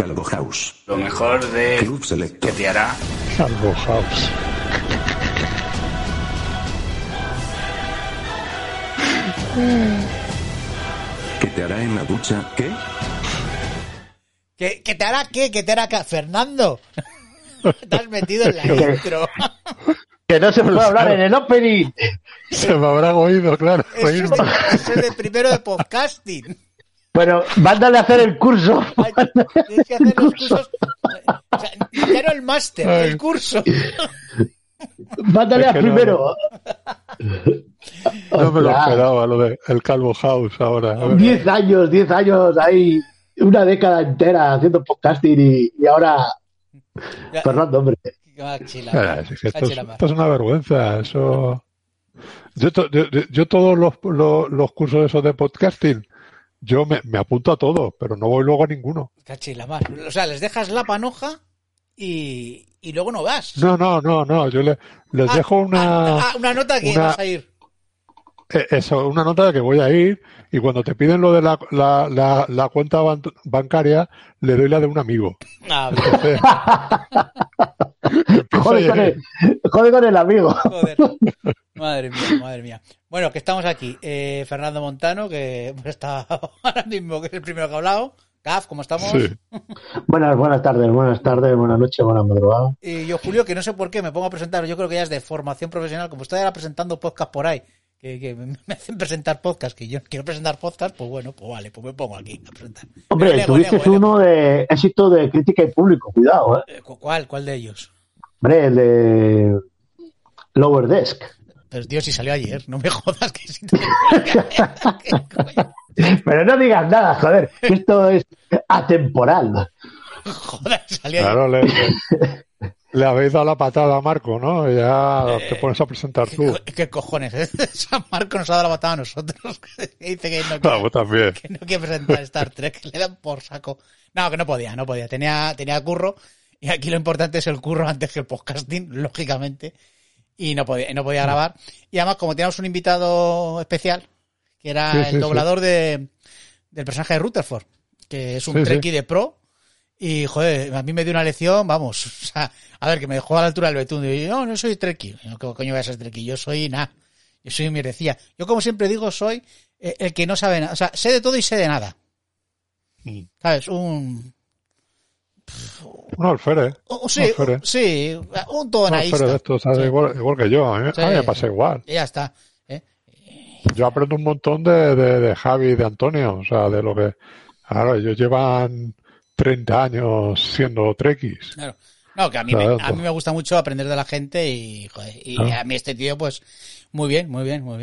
Calvo House. Lo mejor de Club Selecto. que te hará. Calvo House. ¿Qué te hará en la ducha? ¿Qué? ¿Qué te hará qué? ¿Qué te hará qué? Fernando. Te has metido en la intro. Que no se puede hablar en el opening. Se me habrá oído, claro. Eso es de primero de podcasting. Bueno, mándale a hacer el curso. Ay, tienes que hacer los cursos. O sea, ya no el máster, el curso. Mándale a primero. No me lo esperaba, lo de el Calvo House ahora. 10 años ahí, una década entera haciendo podcasting y ahora... Fernando, hombre. Esto es una vergüenza. Eso. Yo todos los cursos esos de podcasting, yo me apunto a todo, pero no voy luego a ninguno. Cachila más. O sea, les dejas la panoja y luego no vas. No. Yo les dejo una nota que vas a ir. Eso, una nota de que voy a ir, y cuando te piden lo de la cuenta bancaria, le doy la de un amigo. Entonces, Jode con el amigo. Joder. Madre mía. Bueno, que estamos aquí. Fernando Montano, que está ahora mismo, que es el primero que ha hablado. Gaf, ¿cómo estamos? Sí. Buenas tardes, buenas noches, buenas madrugadas. Y yo, Julio, que no sé por qué me pongo a presentar, yo creo que ya es de formación profesional, como estoy ahora presentando podcast por ahí, que me hacen presentar podcast, que yo quiero presentar podcast, pues bueno, pues vale, pues me pongo aquí a presentar. Hombre, tuviste uno de éxito de crítica y público, cuidado, ¿eh? ¿Cuál de ellos? Hombre, el de Lower Desk. Pero tío, si salió ayer, no me jodas que si Pero no digas nada, joder, esto es atemporal. Joder, salió claro, ayer. Le habéis dado la patada a Marco, ¿no? Y ya te pones a presentar tú. ¿Qué cojones? San Marco nos ha dado la patada a nosotros. Que dice que no quiere presentar Star Trek, que le dan por saco. No, que no podía. Tenía curro, y aquí lo importante es el curro antes que el podcasting, lógicamente. Y no podía grabar. Y además, como teníamos un invitado especial, que era el doblador del personaje de Rutherford, que es un Trekkie de pro. Y, joder, a mí me dio una lección, vamos, o sea, a ver, que me dejó a la altura del betún. Y yo, no soy Trekkie. ¿Qué coño voy a ser Trekkie? Yo soy nada. Yo soy mierdecilla. Yo, como siempre digo, soy el que no sabe nada. O sea, sé de todo y sé de nada. ¿Sabes? Un alférez. Sí, un tonaísta. Un alférez de esto, ¿sabes? Igual que yo. A mí me pasa igual. Y ya está. Yo aprendo un montón de Javi y de Antonio. O sea, de lo que... Claro, ellos llevan 30 años siendo trekkies. Claro. No, que a mí me gusta mucho aprender de la gente y, joder, a mí este tío, pues, muy bien.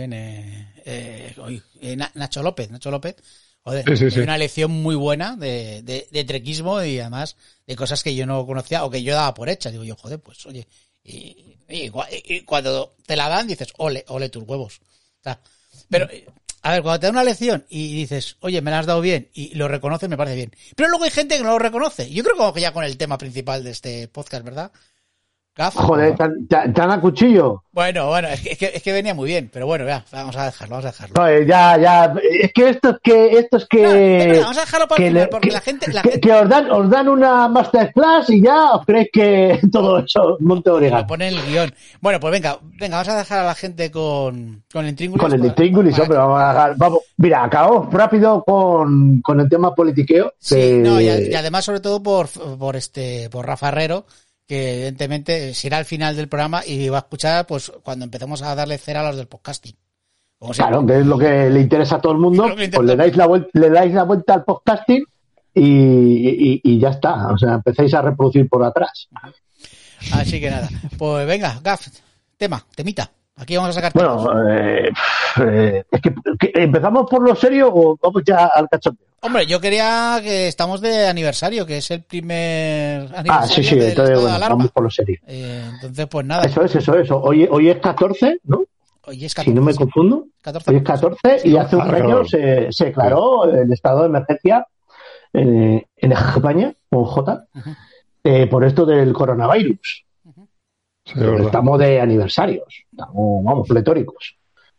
Nacho López, joder, sí. Una lección muy buena de trequismo y además de cosas que yo no conocía o que yo daba por hechas. Digo yo, joder, pues, oye, y cuando te la dan dices, ole tus huevos. O sea, pero... A ver, cuando te da una lección y dices, oye, me la has dado bien, y lo reconoces, me parece bien. Pero luego hay gente que no lo reconoce. Yo creo que ya con el tema principal de este podcast, ¿verdad? ¿Gaf? Joder, tan a cuchillo. Bueno, es que venía muy bien, pero bueno, ya, vamos a dejarlo. No, ya, es que esto es que... No, vamos a dejarlo para el final, porque la gente... Que os dan una masterclass y ya os creéis que todo eso monte orégano. Lo pone en el guión. Bueno, pues venga, vamos a dejar a la gente con el intríngulis. Con el intríngulis, hombre, vamos, mira, acabamos rápido con el tema politiqueo. Sí, no, y además sobre todo por Rafa Herrero, que evidentemente será al final del programa y va a escuchar pues cuando empecemos a darle cera a los del podcasting. Claro, que es lo que le interesa a todo el mundo, pues le dais la vuelta al podcasting y ya está, o sea, empecéis a reproducir por atrás. Así que nada, pues venga, Gaf, temita. Aquí vamos a sacar temas. Bueno, es que ¿empezamos por lo serio o vamos ya al cachondeo? Hombre, yo quería que estamos de aniversario, que es el primer aniversario. Sí, entonces vamos por lo serio. Entonces, pues nada. Eso es. Hoy es 14, ¿no? Hoy es 14. Si no me confundo. 14. Hoy es 14 y hace un año se declaró el estado de emergencia en España, con J, por esto del coronavirus. Sí, estamos de aniversarios, estamos pletóricos.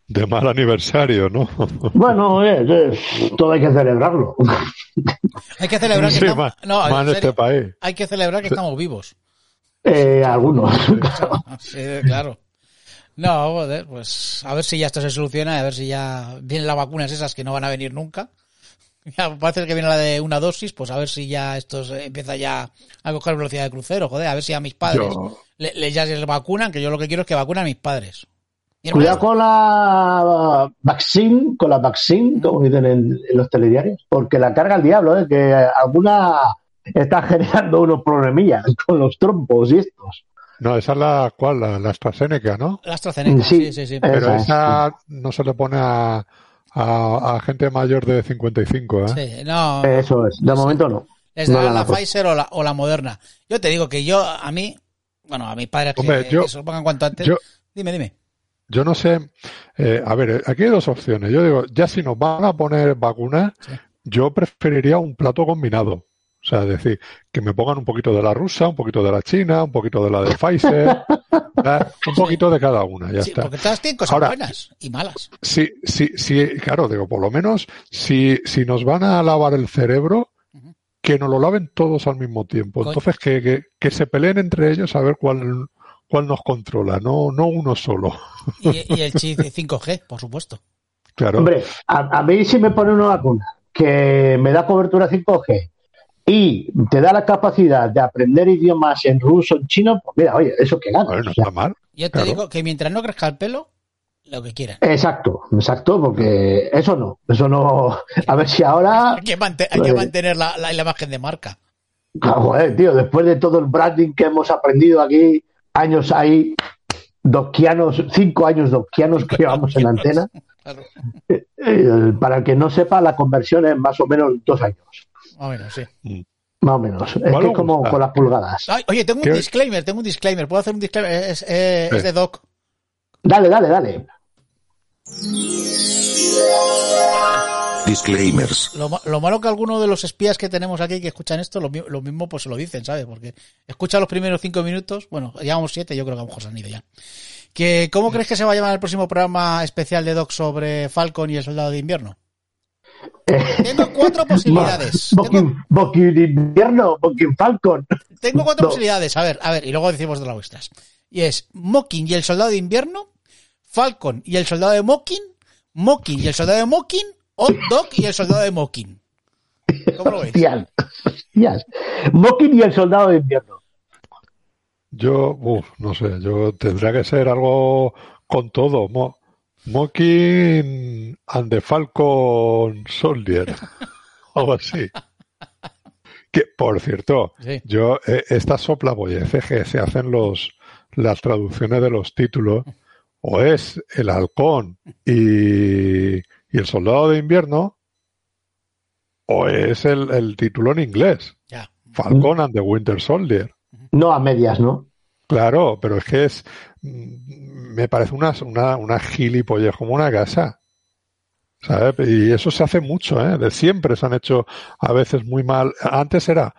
De mal aniversario, ¿no? Bueno, todo hay que celebrarlo. Hay que celebrar que sí, estamos... en este país. Hay que celebrar que estamos vivos. Algunos. Sí, claro. No, joder, pues a ver si ya esto se soluciona, a ver si ya vienen las vacunas esas que no van a venir nunca. Ya parece que viene la de una dosis, pues a ver si ya esto empieza ya a coger velocidad de crucero, joder, a ver si a mis padres ya se les vacunan, que yo lo que quiero es que vacunen a mis padres. Cuidado con la vaccine, como dicen en los telediarios, porque la carga el diablo, que alguna está generando unos problemillas con los trompos y estos. No, esa es la AstraZeneca, ¿no? La AstraZeneca, sí. Pero esa no se le pone a gente mayor de 55, ¿eh? Sí, no. Eso es, de momento no. Les darán la Pfizer o la Moderna. Yo te digo que a mis padres que se lo pongan cuanto antes. Dime. Yo no sé, a ver, aquí hay dos opciones. Yo digo, ya si nos van a poner vacunas, yo preferiría un plato combinado. O sea, es decir, que me pongan un poquito de la rusa, un poquito de la china, un poquito de la de Pfizer, un poquito de cada una, ya está. Porque todas tienen cosas buenas y malas. Sí, claro, digo, por lo menos, si nos van a lavar el cerebro, que nos lo laven todos al mismo tiempo. Entonces, que se peleen entre ellos a ver cuál nos controla, no uno solo. Y el chip 5G, por supuesto. Claro. Hombre, a mí si me pone una vacuna que me da cobertura 5G y te da la capacidad de aprender idiomas en ruso, en chino, pues mira, oye, eso que gana. No está mal. Yo te digo que mientras no crezca el pelo, lo que quieran. Exacto, porque eso no. A ver si ahora... Hay que mantener la imagen de marca. Joder, tío, después de todo el branding que hemos aprendido aquí, años ahí, 5 años dockianos que llevamos en la antena. Claro. Para el que no sepa, la conversión es más o menos 2 años. Más o menos, sí. Más o menos. Es que como con las pulgadas. Ay, oye, tengo un disclaimer. ¿Puedo hacer un disclaimer? Es de Doc. Dale. Disclaimers. Lo malo que algunos de los espías que tenemos aquí que escuchan esto, lo mismo pues se lo dicen, ¿sabes? Porque escucha los primeros 5 minutos, bueno, llevamos 7, yo creo que a lo mejor se han ido ya. ¿Cómo crees que se va a llamar el próximo programa especial de Doc sobre Falcon y el Soldado de Invierno? Tengo 4 posibilidades. Mocking Falcon. Tengo 4 posibilidades, a ver, y luego decimos de las vuestras. Y es Mocking y el Soldado de Invierno, Falcon y el Soldado de Mocking y el Soldado de Mocking, o Doc y el Soldado de Mocking. ¿Cómo lo veis? Hostias. Mocking y el Soldado de Invierno. Yo, no sé, tendría que ser algo con todo. Mocking and the Falcon Soldier. Algo así. Que, por cierto, sí. Estas soplabolleces que se hacen las traducciones de los títulos, o es el Halcón y el Soldado de Invierno, o es el título en inglés. Ya. Falcon and the Winter Soldier. No a medias, ¿no? Claro, pero es que me parece una gilipollez como una casa, ¿sabes? Y eso se hace mucho, ¿eh? De siempre se han hecho a veces muy mal. Antes era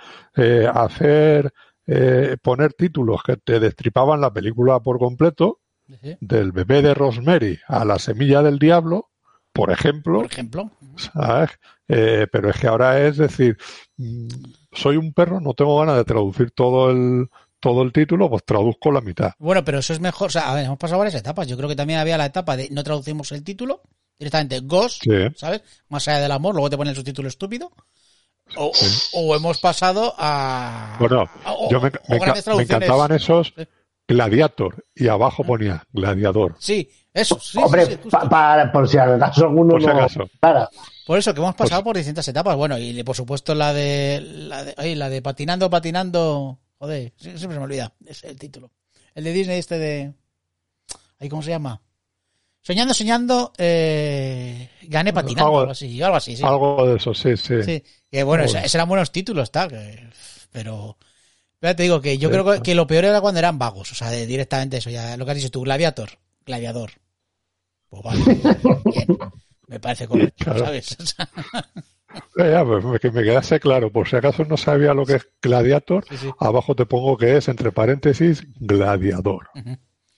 poner títulos que te destripaban la película por completo, del bebé de Rosemary a la semilla del diablo, por ejemplo. ¿Sabes? Pero es que ahora es decir, soy un perro, no tengo ganas de traducir todo el título, pues traduzco la mitad. Bueno, pero eso es mejor. O sea, a ver, hemos pasado varias etapas. Yo creo que también había la etapa de no traducimos el título, directamente Ghost, sí. ¿Sabes? Más allá del amor, luego te ponen el subtítulo estúpido. O hemos pasado a... Bueno, me encantaban esos Gladiator y abajo ponía Gladiador. Sí, eso. Sí, hombre, sí, por si acaso alguno por si acaso. Para. Por eso que hemos pasado por distintas etapas. Bueno, y por supuesto la de patinando... Joder, siempre se me olvida. Es el título. El de Disney de... ¿Cómo se llama? Soñando, gané patinando. Algo así, sí. Algo de eso, sí. Sí, que bueno, esos eran buenos títulos, tal. Pero te digo que yo creo que lo peor era cuando eran vagos. O sea, directamente eso, ya lo que has dicho tú, gladiador. Pues vale, bien. Me parece correcto, claro. ¿Sabes? Pues que me quedase claro, por si acaso no sabía lo que es Gladiator, sí. Abajo te pongo que es, entre paréntesis, Gladiador. Uh-huh.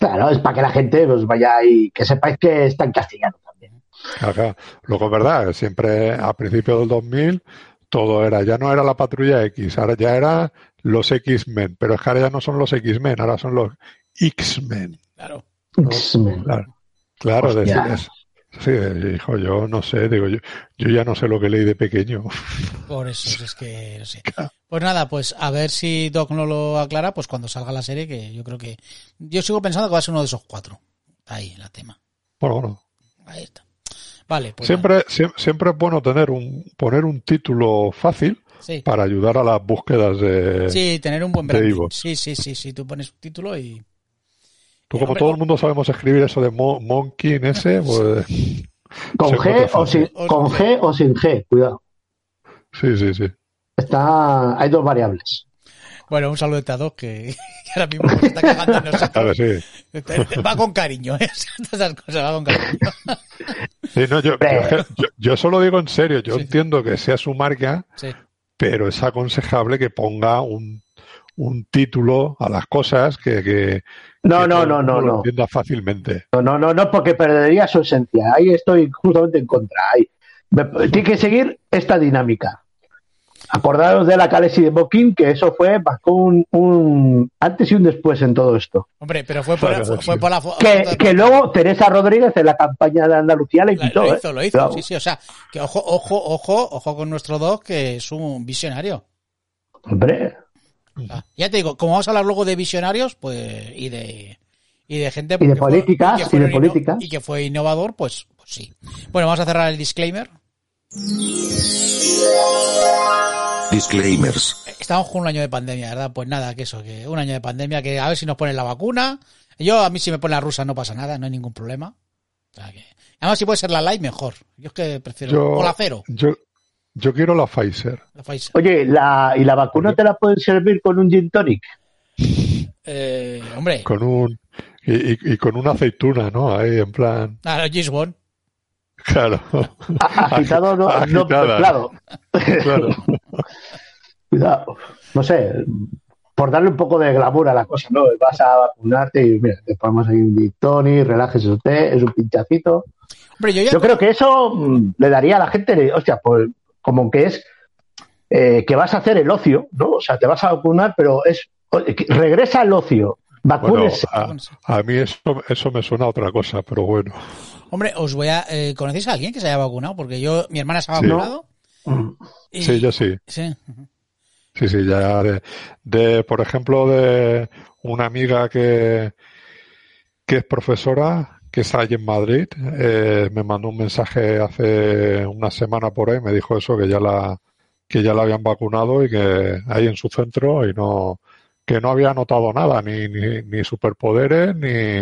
Claro, es para que la gente pues vaya y que sepáis que está en castellano también. Acá. Luego es verdad, siempre a principios del 2000 todo era, ya no era la Patrulla X, ahora ya era los X-Men, pero es que ahora ya no son los X-Men, ahora son los X-Men. Claro. X-Men. Claro, decir eso. Sí, hijo, yo no sé, digo, yo ya no sé lo que leí de pequeño. Por eso, es que no sé. Pues nada, pues a ver si Doc no lo aclara, pues cuando salga la serie, que yo creo que... Yo sigo pensando que va a ser uno de esos 4. Está ahí la tema. Bueno. Ahí está. Vale, pues siempre es bueno poner un título fácil para ayudar a las búsquedas de... Sí, tener un buen branding. Sí, tú pones un título y... Tú, como todo el mundo sabemos escribir eso de monkey en ese, pues... ¿Con G o sin G? Cuidado. Sí. Hay 2 variables. Bueno, un saludo a Doc que ahora mismo se está cagando en nosotros. Claro, sí. Va con cariño, esas cosas, va con cariño. Sí, no, yo eso lo digo en serio. Yo entiendo que sea su marca, pero es aconsejable que ponga un título a las cosas que no lo entienda fácilmente. No, porque perdería su esencia. Ahí estoy justamente en contra. Tiene que seguir esta dinámica. Acordaros de la Khaleesi de Bokin, que eso fue un antes y un después en todo esto. Hombre, pero fue por la... Que luego Teresa Rodríguez en la campaña de Andalucía le quitó. Lo hizo. Claro. Sí, o sea, que ojo con nuestro Doc, que es un visionario. Hombre. Ya te digo, como vamos a hablar luego de visionarios, pues, y de gente... Y de política, y que fue innovador, pues sí. Bueno, vamos a cerrar el disclaimer. Disclaimers. Estamos con un año de pandemia, ¿verdad? Pues nada, que un año de pandemia, que a ver si nos ponen la vacuna. A mí si me ponen la rusa no pasa nada, no hay ningún problema. O sea que, además si puede ser la light, mejor. Yo es que prefiero... o la cero. Yo quiero la Pfizer. Oye, ¿y la vacuna te la pueden servir con un gin tonic? Hombre. Y con una aceituna, ¿no? Ahí en plan... Ah, Gisbon. Claro. Agitado, no claro. Cuidado. No sé, por darle un poco de glamour a la cosa, ¿no? Vas a vacunarte y mira, te ponemos ahí un gin tonic, relájese usted, es un pinchacito. Hombre, yo creo que eso le daría a la gente, hostia, pues como que es que vas a hacer el ocio, ¿no? O sea, te vas a vacunar, pero regresa al ocio. Vacunes. Bueno, a mí eso me suena a otra cosa, pero bueno. Hombre, ¿conocéis a alguien que se haya vacunado? Porque mi hermana se ha vacunado. Sí, yo sí. Sí. Sí, ya por ejemplo, de una amiga que es profesora, que está allí en Madrid, me mandó un mensaje hace una semana por ahí, me dijo eso, que ya la habían vacunado y que ahí en su centro que no había notado nada, ni superpoderes,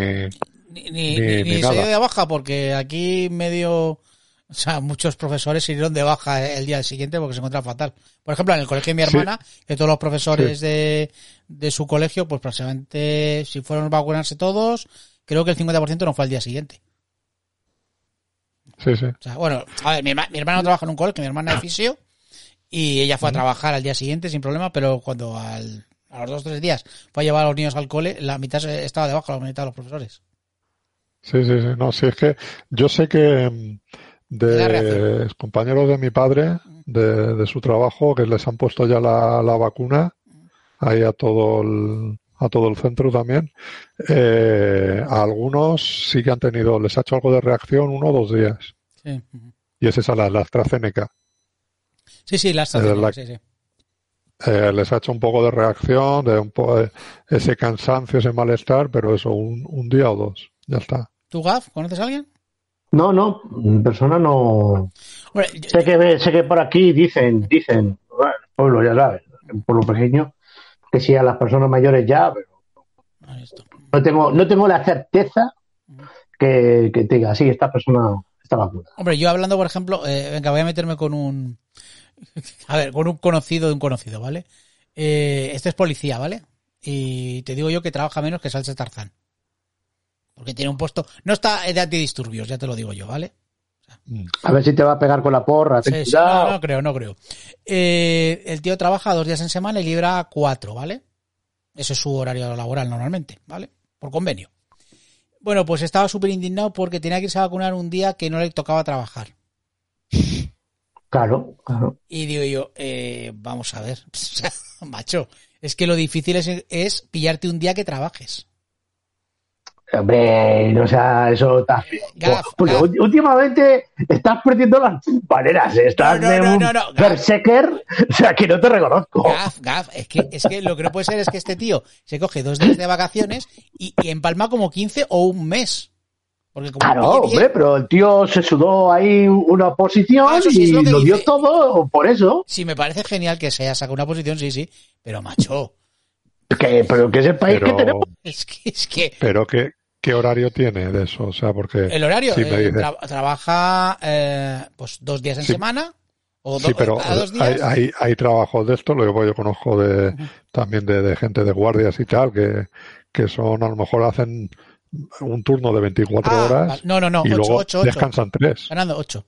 ni se dio nada. de baja, porque aquí o sea, muchos profesores se dieron de baja el día siguiente porque se encontraban fatal. Por ejemplo, en el colegio de mi hermana, que todos los profesores de su colegio, pues prácticamente, si fueron a vacunarse todos, creo que el 50% no fue al día siguiente. Sí. O sea, bueno, a ver, mi hermana no trabaja en un colegio, mi hermana es fisio, y ella fue a trabajar al día siguiente sin problema, pero cuando a los 2 o 3 días fue a llevar a los niños al cole, la mitad estaba de baja, la mitad de los profesores. Sí. No, sí, es que yo sé que de compañeros de mi padre, de su trabajo, que les han puesto ya la vacuna ahí a todo el centro también. A algunos sí que les ha hecho algo de reacción 1 o 2 días. Sí. Y es esa, la AstraZeneca. Sí, la AstraZeneca, sí. Les ha hecho un poco de reacción, de un poco de ese cansancio, ese malestar, pero eso, un día o 2, ya está. ¿Tú, Gaf, conoces a alguien? No, en persona no. Hombre, sé que por aquí dicen, bueno, pueblo ya sabes, un pueblo pequeño, que sí a las personas mayores ya, pero no tengo la certeza que te diga, sí, esta persona está vacunada. Hombre, yo hablando, por ejemplo, venga, voy a meterme con un conocido de un conocido, ¿vale? Este es policía, ¿vale? Y te digo yo que trabaja menos que Salsa Tarzán. Porque tiene un puesto... No está de antidisturbios, ya te lo digo yo, ¿vale? O sea, a ver si te va a pegar con la porra. Sí, no creo. El tío trabaja 2 días en semana y libra 4, ¿vale? Ese es su horario laboral normalmente, ¿vale? Por convenio. Bueno, pues estaba súper indignado porque tenía que irse a vacunar un día que no le tocaba trabajar. Claro. Y digo yo, vamos a ver, macho, es que lo difícil es pillarte un día que trabajes. Hombre, o sea, eso está feo. Porque últimamente estás perdiendo las maneras. Estás de un berserker, o sea, que no te reconozco. Gaf, es que lo que no puede ser es que este tío se coge 2 días de vacaciones y empalma como 15 o un mes. Porque como claro, hombre, pero el tío se sudó ahí una oposición sí, y lo dio todo por eso. Sí, me parece genial que se haya sacado una posición, sí, pero macho. Pero que es el país que tenemos. Es que... Pero ¿qué horario tiene de eso? O sea, porque... El horario, trabaja pues 2 días en semana. O sí, pero a 2 días. Hay trabajos de esto, lo que yo conozco también de gente de guardias y tal, que son, a lo mejor hacen un turno de 24 horas. No. Y 8, luego 8. descansan 3. Fernando, 8.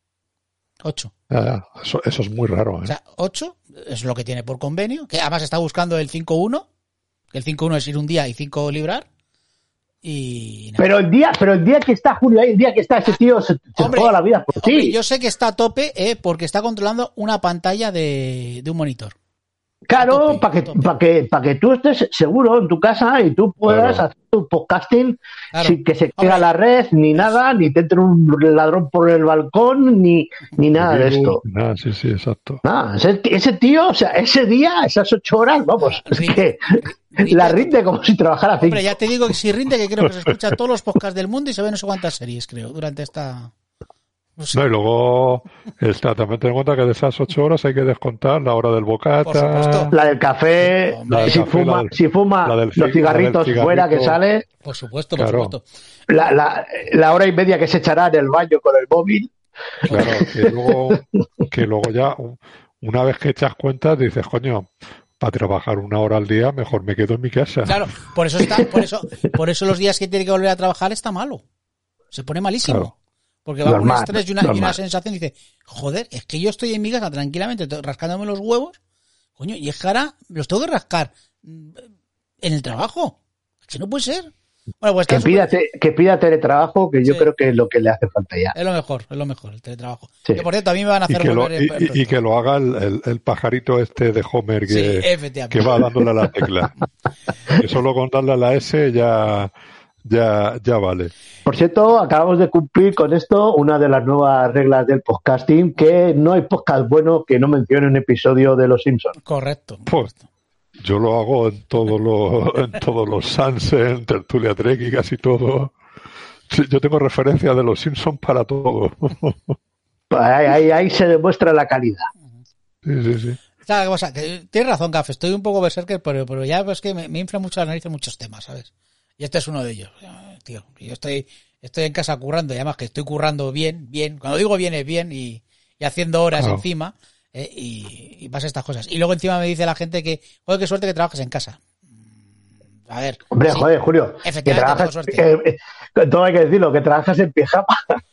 Eso es muy raro. O sea, 8 es lo que tiene por convenio, que además está buscando el 5-1, que el 5-1 es ir un día y 5 librar. Y pero el día que está Julio ahí, el día que está ese tío se juega la vida por ti. Yo sé que está a tope porque está controlando una pantalla de un monitor. Claro, para que tú estés seguro en tu casa y tú puedas hacer tu podcasting sin que se caiga la red, ni nada, ni te entre un ladrón por el balcón, ni nada de esto. Sí, exacto. Ese tío, o sea, ese día, esas 8 horas, vamos, es que la rinde como si trabajara 5. Hombre, ya te digo que si rinde, que creo que se escucha todos los podcasts del mundo y se ven no sé cuántas series, creo, durante esta... No, y luego también ten en cuenta que de esas 8 horas hay que descontar la hora del bocata, la del café, si fuma los cigarritos fuera que sale. Por supuesto. La hora y media que se echará en el baño con el móvil. Claro, que luego ya, una vez que echas cuentas, dices, coño, para trabajar 1 hora al día, mejor me quedo en mi casa. Claro, por eso los días que tiene que volver a trabajar está malo. Se pone malísimo. Claro. Porque va con un estrés y una sensación y dice, joder, es que yo estoy en mi casa tranquilamente rascándome los huevos, coño, y es que ahora los tengo que rascar en el trabajo. Es que no puede ser. Bueno, pues que pida teletrabajo, que yo creo que es lo que le hace falta ya. Es lo mejor, el teletrabajo. Sí. Que por cierto, a mí me van a hacer y que lo haga el pajarito este de Homer que va dándole a la tecla. Que solo con darle a la S ya vale. Por cierto, acabamos de cumplir con esto una de las nuevas reglas del podcasting, que no hay podcast bueno que no mencione un episodio de Los Simpsons. Correcto. Pues yo lo hago en todos los Sansen, Tertulia Trek y casi todo. Sí, yo tengo referencia de Los Simpsons para todo. Ahí se demuestra la calidad. Sí. Tienes razón, Gaf, estoy un poco berserker, pero ya es que me infla mucho la nariz en muchos temas, ¿sabes? Y este es uno de ellos, tío. Yo estoy en casa currando, y además que estoy currando bien. Cuando digo bien es bien y haciendo horas encima y pasa estas cosas. Y luego encima me dice la gente que, joder, qué suerte que trabajes en casa. A ver. Hombre, sí, joder, Julio. Efectivamente, tengo suerte. Todo hay que decirlo, que trabajas en pijama.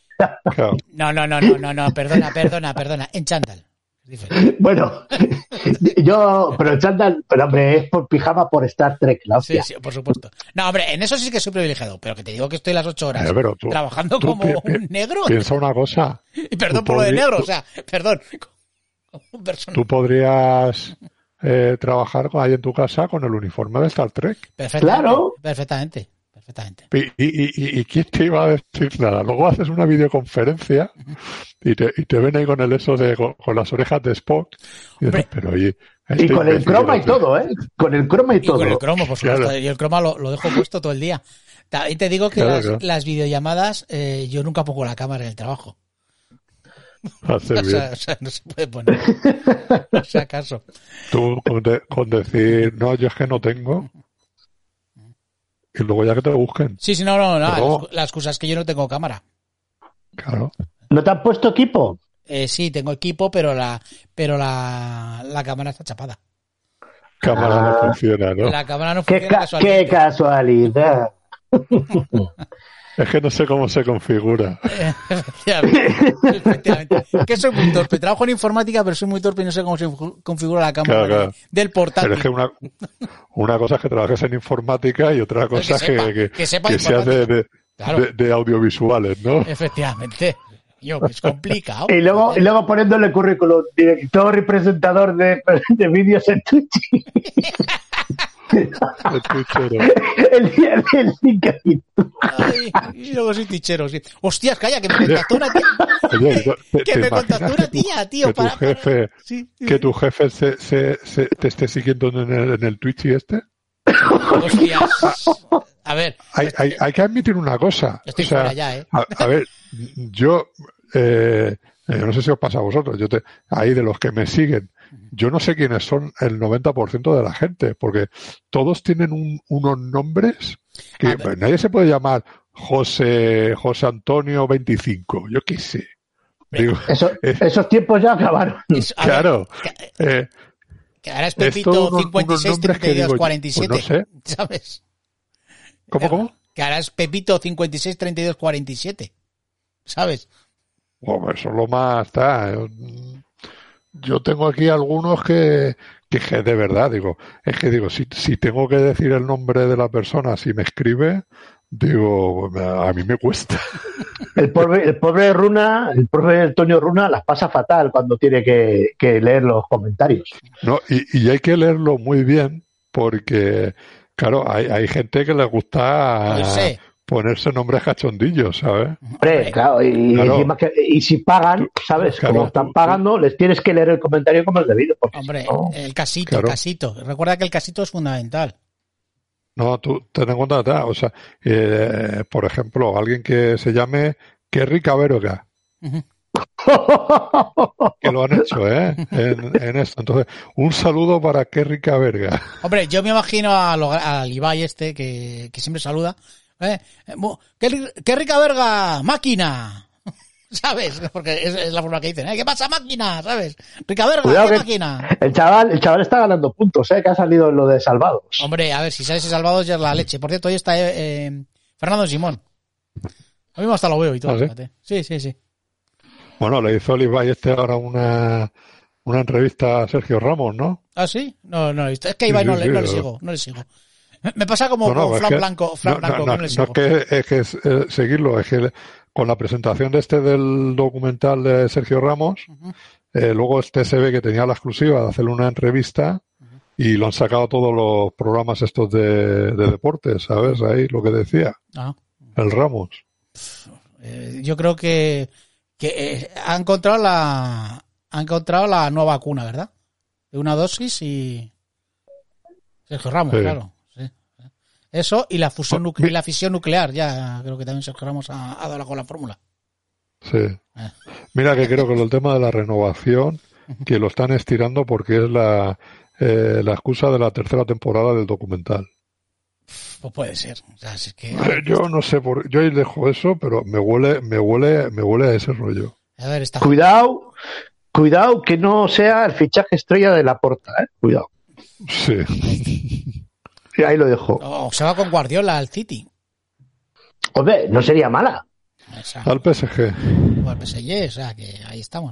No, perdona. En chándal. Bueno, pero el chándal, hombre, es por pijama por Star Trek, la hostia. Sí, por supuesto. No, hombre, en eso sí que soy privilegiado, pero que te digo que estoy las 8 horas trabajando como un negro. Piensa una cosa. Y perdón por lo de negro, o sea, perdón. Tú podrías trabajar ahí en tu casa con el uniforme de Star Trek. Claro. Perfectamente. ¿Y quién te iba a decir nada? Luego haces una videoconferencia y te ven ahí con el eso con las orejas de Spock. Y con el croma y todo, ¿eh? Con el croma y todo. Con el croma, por supuesto. Claro. Y el croma lo dejo puesto todo el día. Y te digo que las videollamadas, yo nunca pongo la cámara en el trabajo. O sea, no se puede poner. No sea acaso. Tú con decir, no, yo es que no tengo. Y luego ya que te busquen. Sí, no. La excusa es que yo no tengo cámara. Claro. ¿No te han puesto equipo? Sí, tengo equipo, pero la cámara está chapada. Cámara no funciona, ¿no? La cámara no funciona. ¡Qué casualidad! Es que no sé cómo se configura. Efectivamente. Que soy muy torpe. Trabajo en informática, pero soy muy torpe y no sé cómo se configura la cámara claro. del portátil. Pero es que una cosa es que trabajes en informática y otra cosa es que seas de audiovisuales, ¿no? Efectivamente. Es complicado. Y luego poniéndole currículum, director y presentador de vídeos en Twitch. El LinkedIn. Y luego soy tichero, sí. Hostias, calla, que me contactó una tía. Que me contactó una tía, tío. Que tu jefe te esté siguiendo en el Twitch y este. Hostias. A ver. Hay que admitir una cosa. Estoy fuera ya, ¿eh? A ver, yo no sé si os pasa a vosotros. Ahí de los que me siguen, yo no sé quiénes son el 90% de la gente, porque todos tienen unos nombres que nadie se puede llamar José Antonio 25, yo qué sé. Digo, esos tiempos ya acabaron. Claro. Que ahora es Pepito 56 32 47, pues no sé. ¿Sabes? ¿Cómo? Que ahora es Pepito 56 32 47, ¿sabes? Bueno, eso es lo más está. Yo tengo aquí algunos que de verdad digo, si tengo que decir el nombre de la persona, si me escribe, digo, a mí me cuesta. El pobre Runa, el pobre Antonio Runa las pasa fatal cuando tiene que leer los comentarios. No, y hay que leerlo muy bien porque, claro, hay gente que le gusta ponerse nombres cachondillos, ¿sabes? Hombre, claro, y si pagan, ¿sabes? Claro, como están pagando, les tienes que leer el comentario como es debido. Hombre, no, el casito. Recuerda que el casito es fundamental. No, tú ten en cuenta, o sea, por ejemplo, alguien que se llame Kerry Caberga. Uh-huh. Que lo han hecho, en esto. Entonces, un saludo para Kerry Caberga. Hombre, yo me imagino al Ibai este que siempre saluda. ¡Qué rica verga! ¡Máquina! ¿Sabes? Porque es la forma que dicen. ¿Qué pasa, máquina? ¿Sabes? ¡Rica verga! Cuidado, ¿qué máquina? El chaval está ganando puntos, que ha salido en lo de Salvados. Hombre, a ver, si sales de Salvados ya es la leche. Por cierto, hoy está Fernando Simón. A mí hasta lo veo y todo. ¿Ah, sí? Sí. Bueno, le hizo Ibai ahora una entrevista a Sergio Ramos, ¿no? ¿Ah, sí? No, es que a Ibai no le sigo. Me pasa como con Fran Blanco, no es que seguirlo, es que con la presentación del documental de Sergio Ramos, uh-huh. Luego se ve que tenía la exclusiva de hacerle una entrevista, uh-huh. Y lo han sacado todos los programas estos de deportes, ¿sabes? Ahí lo que decía, el Ramos. Yo creo que ha encontrado la nueva vacuna, ¿verdad? De una dosis y Sergio Ramos, sí. Claro. Eso y la fisión nuclear, ya creo que también Sergio Ramos ha dado con la fórmula. Sí. Mira que creo que el tema de la renovación, que lo están estirando porque es la excusa de la tercera temporada del documental. Pues puede ser. O sea, es que... Yo no sé, yo ahí dejo eso, pero me huele a ese rollo. A ver, Cuidado que no sea el fichaje estrella de Laporta, Cuidado. Sí. Y ahí lo dejo. O se va con Guardiola al City. Hombre, no sería mala. Al PSG. O al PSG, o sea que ahí estamos.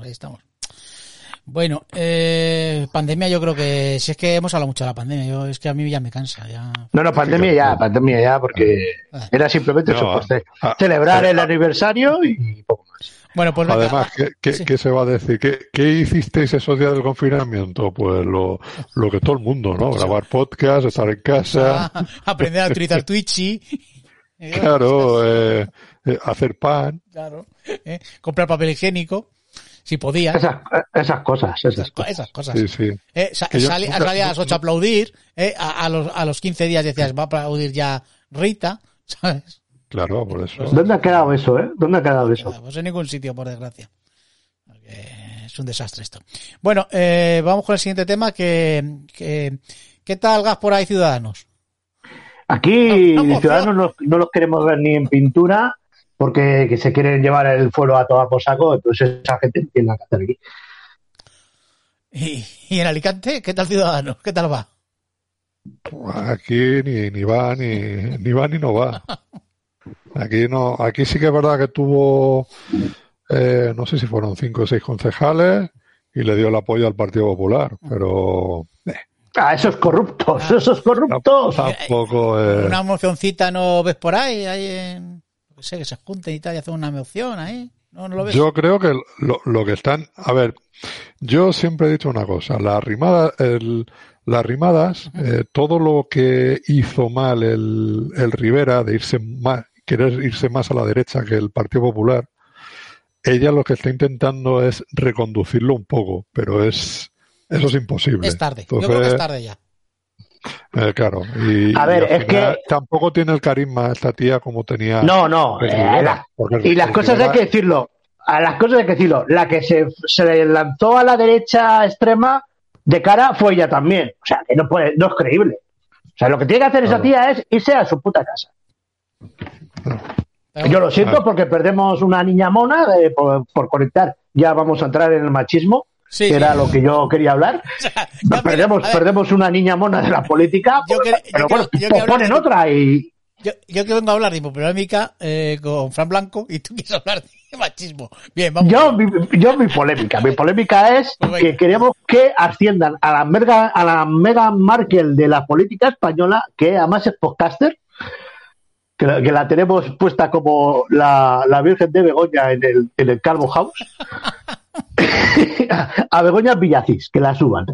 Bueno, pandemia, yo creo que si es que hemos hablado mucho de la pandemia, es que a mí ya me cansa. Ya. No, pandemia ya, porque era simplemente celebrar el aniversario y poco más. Bueno, pues venga. Además, ¿qué se va a decir? ¿Qué hicisteis esos días del confinamiento? Pues lo que todo el mundo, ¿no? Grabar podcast, estar en casa. Aprender a utilizar Twitch. Claro, hacer pan. Claro. Comprar papel higiénico. Si podías. Esas cosas. Sí. Salía a las 8 a aplaudir. A los 15 días decías, va a aplaudir ya Rita, ¿sabes? Claro, por eso. ¿Dónde ha quedado eso, ¿Dónde ha quedado eso? Pues en ningún sitio, por desgracia. Porque es un desastre esto. Bueno, vamos con el siguiente tema. ¿Qué tal gas por ahí, Ciudadanos? Aquí Ciudadanos no los queremos ver ni en pintura porque que se quieren llevar el fuero a tomar por saco, entonces esa gente no tiene nada que hacer aquí. ¿Y en Alicante? ¿Qué tal Ciudadanos? ¿Qué tal va? Aquí ni va ni no va. Aquí sí que es verdad que tuvo, no sé si fueron 5 o 6 concejales y le dio el apoyo al Partido Popular, pero... esos corruptos, esos corruptos. Tampoco... Una mocioncita no ves por ahí no sé, que se junten y tal y hacen una moción ahí. ¿No lo ves? Yo creo que lo que están... A ver, yo siempre he dicho una cosa, las rimadas, todo lo que hizo mal el Rivera de querer irse más a la derecha que el Partido Popular, ella lo que está intentando es reconducirlo un poco, pero eso es imposible. Es tarde, entonces, yo creo que es tarde ya. Claro, y es que tampoco tiene el carisma esta tía como tenía. No, y las cosas hay que decirlo. A las cosas hay que decirlo. La que se lanzó a la derecha extrema de cara fue ella también. O sea, que no es creíble. O sea, lo que tiene que hacer esa tía es irse a su puta casa. Yo lo siento porque perdemos una niña mona por conectar. Ya vamos a entrar en el machismo. Sí, que era lo que yo quería hablar. O sea, perdemos una niña mona de la política, pero ponen otra y... Yo que vengo a hablar de hipopolémica con Fran Blanco y tú quieres hablar de machismo. Bien, vamos. Mi polémica es que queremos que asciendan a la Meghan Markle de la política española, que además es podcaster, que la tenemos puesta como la Virgen de Begoña en el Calvo House. A Begoña Villacís, que la suban,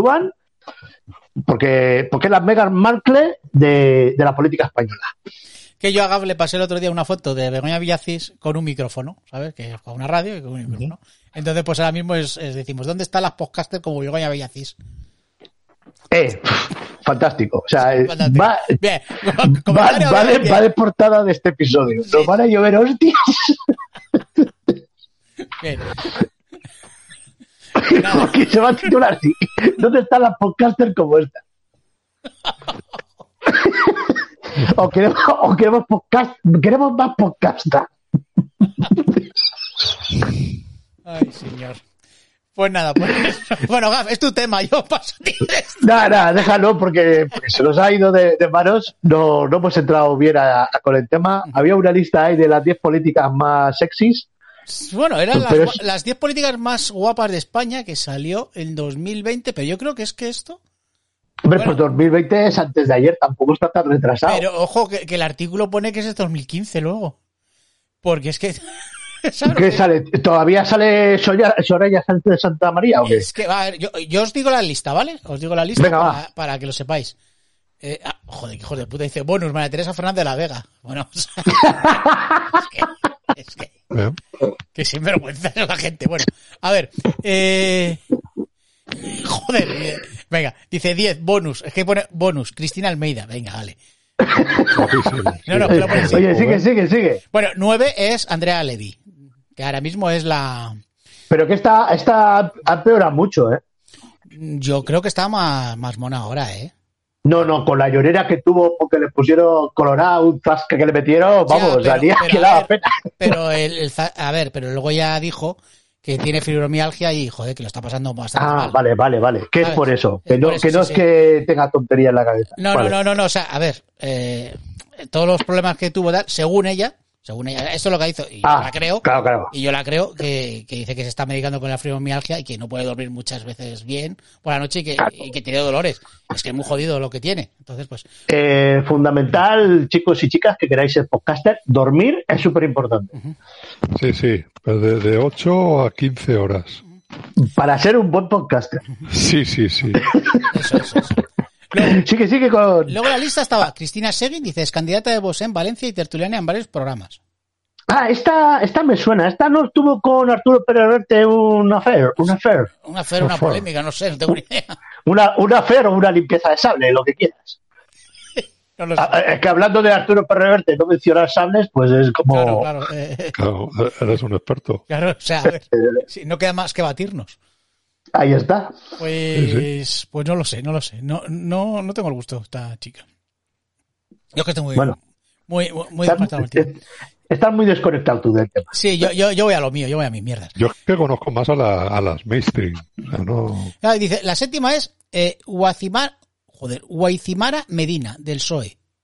porque es la Meghan Markle de la política española. Que yo le pasé el otro día una foto de Begoña Villacís con un micrófono, ¿sabes? Que con una radio y con un micrófono. Entonces, pues ahora mismo decimos, ¿dónde están las podcasters como Begoña Villacís? Fantástico. O sea, va de portada de este episodio. Nos van a llover hostias. Bien. Porque se va a titular así. ¿Dónde están las podcasters como esta? o queremos más podcasters. Ay, señor. Pues nada, bueno, Gaf, es tu tema, yo paso. Nada, déjalo porque se nos ha ido de manos. No hemos entrado bien con el tema. Había una lista ahí de las 10 políticas más sexys. Bueno, eran las 10 políticas más guapas de España que salió en 2020, pero yo creo que esto... Hombre, pues 2020 es antes de ayer, tampoco está tan retrasado. Pero ojo, que el artículo pone que es de 2015 luego. Porque es que... ¿Qué sale? ¿Todavía sale Soraya Sánchez de Santa María o qué? Es que, a ver, yo os digo la lista, ¿vale? Os digo la lista. Venga, para que lo sepáis. Joder, qué hijo de puta. Dice, bonus, María Teresa Fernández de la Vega. Bueno, o sea, es que que sinvergüenza es la gente. Bueno, a ver. Joder, venga, dice 10, bonus. Es que pone bonus, Cristina Almeida. Venga, vale. No, pero oye, sigue. Bueno, 9 es Andrea Levy, que ahora mismo es la... Pero que esta empeora mucho, ¿eh? Yo creo que está más mona ahora, ¿eh? No, con la llorera que tuvo porque le pusieron colorado, un zasca que le metieron, vamos, salía que daba pena. Pero pero luego ya dijo que tiene fibromialgia y, joder, que lo está pasando bastante mal. Vale. Que es por eso. Que no es que tenga tontería en la cabeza. No, o sea, a ver, todos los problemas que tuvo, según ella, esto es lo que hizo, y yo la creo, claro. Y yo la creo que dice que se está medicando con la fibromialgia y que no puede dormir muchas veces bien por la noche y que tiene dolores. Es que es muy jodido lo que tiene. Entonces, pues... fundamental, chicos y chicas, que queráis ser podcaster, dormir es súper importante. Uh-huh. Sí, pues de 8 a 15 horas. Para ser un buen podcaster. Sí. Eso. Luego, sigue con... Luego la lista estaba Cristina Seguin, dice, es candidata de Vox en Valencia y tertuliana en varios programas. Esta me suena. Esta no estuvo con Arturo Pérez Reverte una polémica, no sé, no tengo ni idea. Una affair o una limpieza de sable, lo que quieras. No lo sé. Es que hablando de Arturo Pérez Reverte, no mencionar sables, pues es como... Claro, eres un experto. Claro, o sea, a ver, no queda más que batirnos. Ahí está. Pues no lo sé. No tengo el gusto esta chica. Yo que estoy muy apartado del tiempo. Estás muy desconectado tú del tema. Sí, yo voy a lo mío, yo voy a mis mierdas. Yo que conozco más a las mainstream. O sea, no... Dice, la séptima es Guaicimara Medina, del PSOE.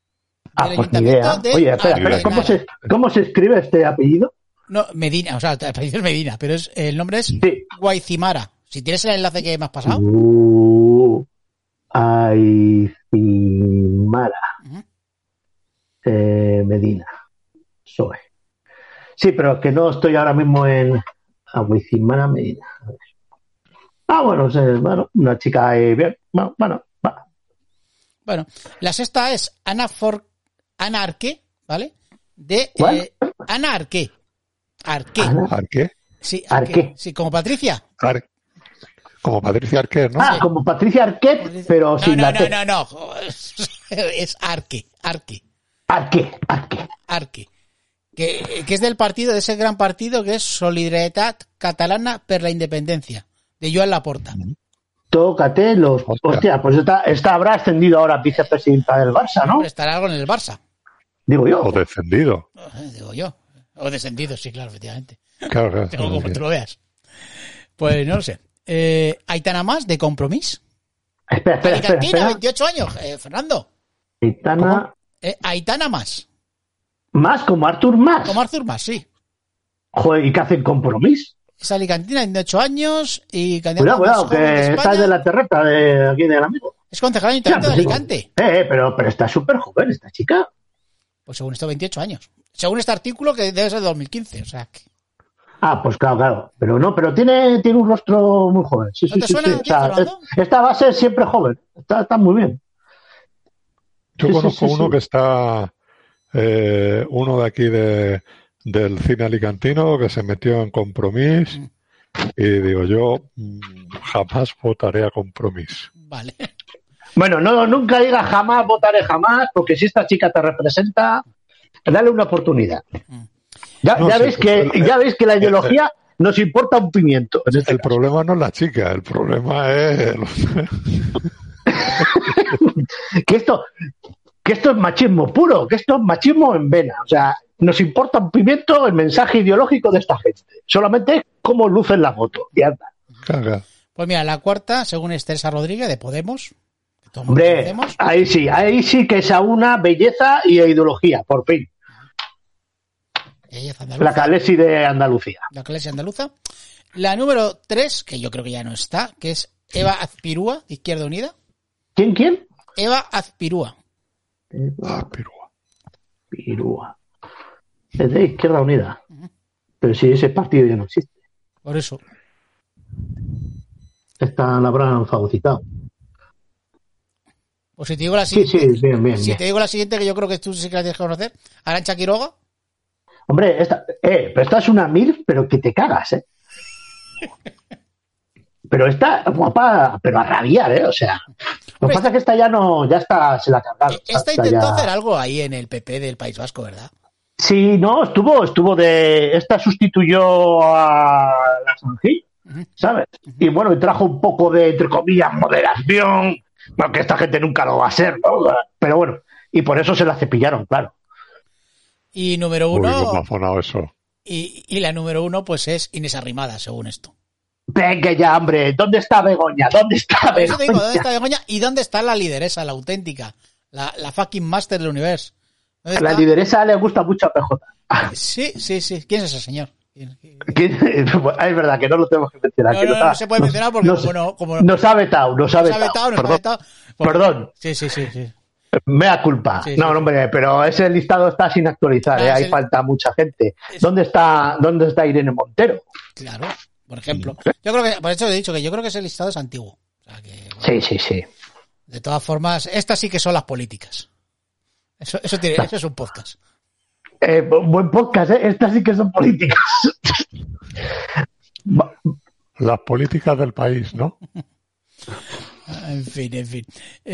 Pues ni idea. Oye, espera, ¿cómo se escribe este apellido? No, Medina, o sea, el apellido es Medina, pero el nombre es Guaycimara. Si tienes el enlace que me has pasado. Guaycimara. Medina. Soy. Sí, pero que no estoy ahora mismo en Guaycimara, Medina. Bueno, una chica bien. Bueno, va. Bueno, la sexta es Ana Arqué, ¿vale? Ana Arqué. ¿Arqué? Sí, Arqué. Sí, como Patricia. Como Patricia Arqué, ¿no? Como Patricia Arqué, pero sin la T. No. Es Arqué. Que es del partido, de ese gran partido que es Solidaritat Catalana per la Independencia, de Joan Laporta. Tócate los... Hostia, pues esta habrá ascendido ahora vicepresidenta del Barça, ¿no? Estará algo en el Barça. Digo yo. O descendido. Digo yo. O descendido, sí, claro, efectivamente. Claro. Tengo como tú lo veas. Pues no lo sé. Aitana Mas, de Compromís. Espera. 28 años, Fernando. Aitana Mas. ¿Más? ¿Como Artur Mas? Como Artur Mas, sí. Joder, ¿y qué hacen Compromís? Es alicantina, 28 años y candidata. Cuidado, que está de la terreta de aquí del amigo. Es concejal de Alicante. Pero está súper joven esta chica. Pues según esto, 28 años. Según este artículo, que debe ser de 2015, o sea que... Pues claro. Pero tiene un rostro muy joven. Sí, ¿No te suena? O sea, esta va a ser siempre joven. Está muy bien. Yo conozco uno que está... uno de aquí del cine alicantino que se metió en Compromís y digo yo jamás votaré a Compromís. Vale. Bueno, nunca digas jamás votaré jamás, porque si esta chica te representa, dale una oportunidad. Ya veis que la ideología nos importa un pimiento. El problema no es la chica, el problema es que esto es machismo puro, que esto es machismo en vena. O sea, nos importa un pimiento el mensaje ideológico de esta gente. Solamente cómo lucen la foto. Y anda. Caga. Pues mira, la cuarta, según es Teresa Rodríguez, de Podemos. Hombre, ahí sí que es a una belleza y ideología, por fin. La Calesi de Andalucía. La Calesi andaluza. La número 3, que yo creo que ya no está, que es Eva Azpirúa, de Izquierda Unida. ¿Quién? Eva Azpirúa. Pirúa. Es de Izquierda Unida. Pero si ese partido ya no existe. Por eso. Esta la habrán fagocitado. Pues si te digo la siguiente. Sí, bien. Si te digo la siguiente, que yo creo que tú sí que la tienes que conocer. Arantxa Quiroga. Hombre, pero esta es una MILF, pero que te cagas, ¿eh? Pero esta guapa, pero a rabiar, ¿eh? O sea, lo que pasa es que esta ya está, se la ha cargado. Esta intentó hacer algo ahí en el PP del País Vasco, ¿verdad? Sí, no, estuvo esta sustituyó a la Sanjil, ¿sabes? Y bueno, y trajo un poco de, entre comillas, moderación, porque esta gente nunca lo va a ser, ¿no? Pero bueno, y por eso se la cepillaron, claro. Y número 1... Uy, ¿cómo ha sonado eso? Y la número 1, pues es Inés Arrimada, según esto. Venga ya, hombre, ¿dónde está Begoña? ¿Dónde está Begoña? Te digo, ¿dónde está Begoña? ¿Y dónde está la lideresa, la auténtica? La fucking master del universo. La lideresa le gusta mucho a PJ. Sí. ¿Quién es ese señor? Es verdad que no lo tenemos que mencionar. No se puede mencionar porque como nos ha vetado. Perdón. Sí. Mea culpa. Sí. Hombre, pero ese listado está sin actualizar. Ahí falta mucha gente. ¿Dónde está Irene Montero? Claro, por ejemplo. Yo creo que, por eso he dicho que yo creo que ese listado es antiguo. O sea que, bueno, sí. De todas formas, estas sí que son las políticas. Eso es un podcast. Buen podcast, ¿eh? Estas sí que son políticas. Las políticas del país, ¿no? En fin.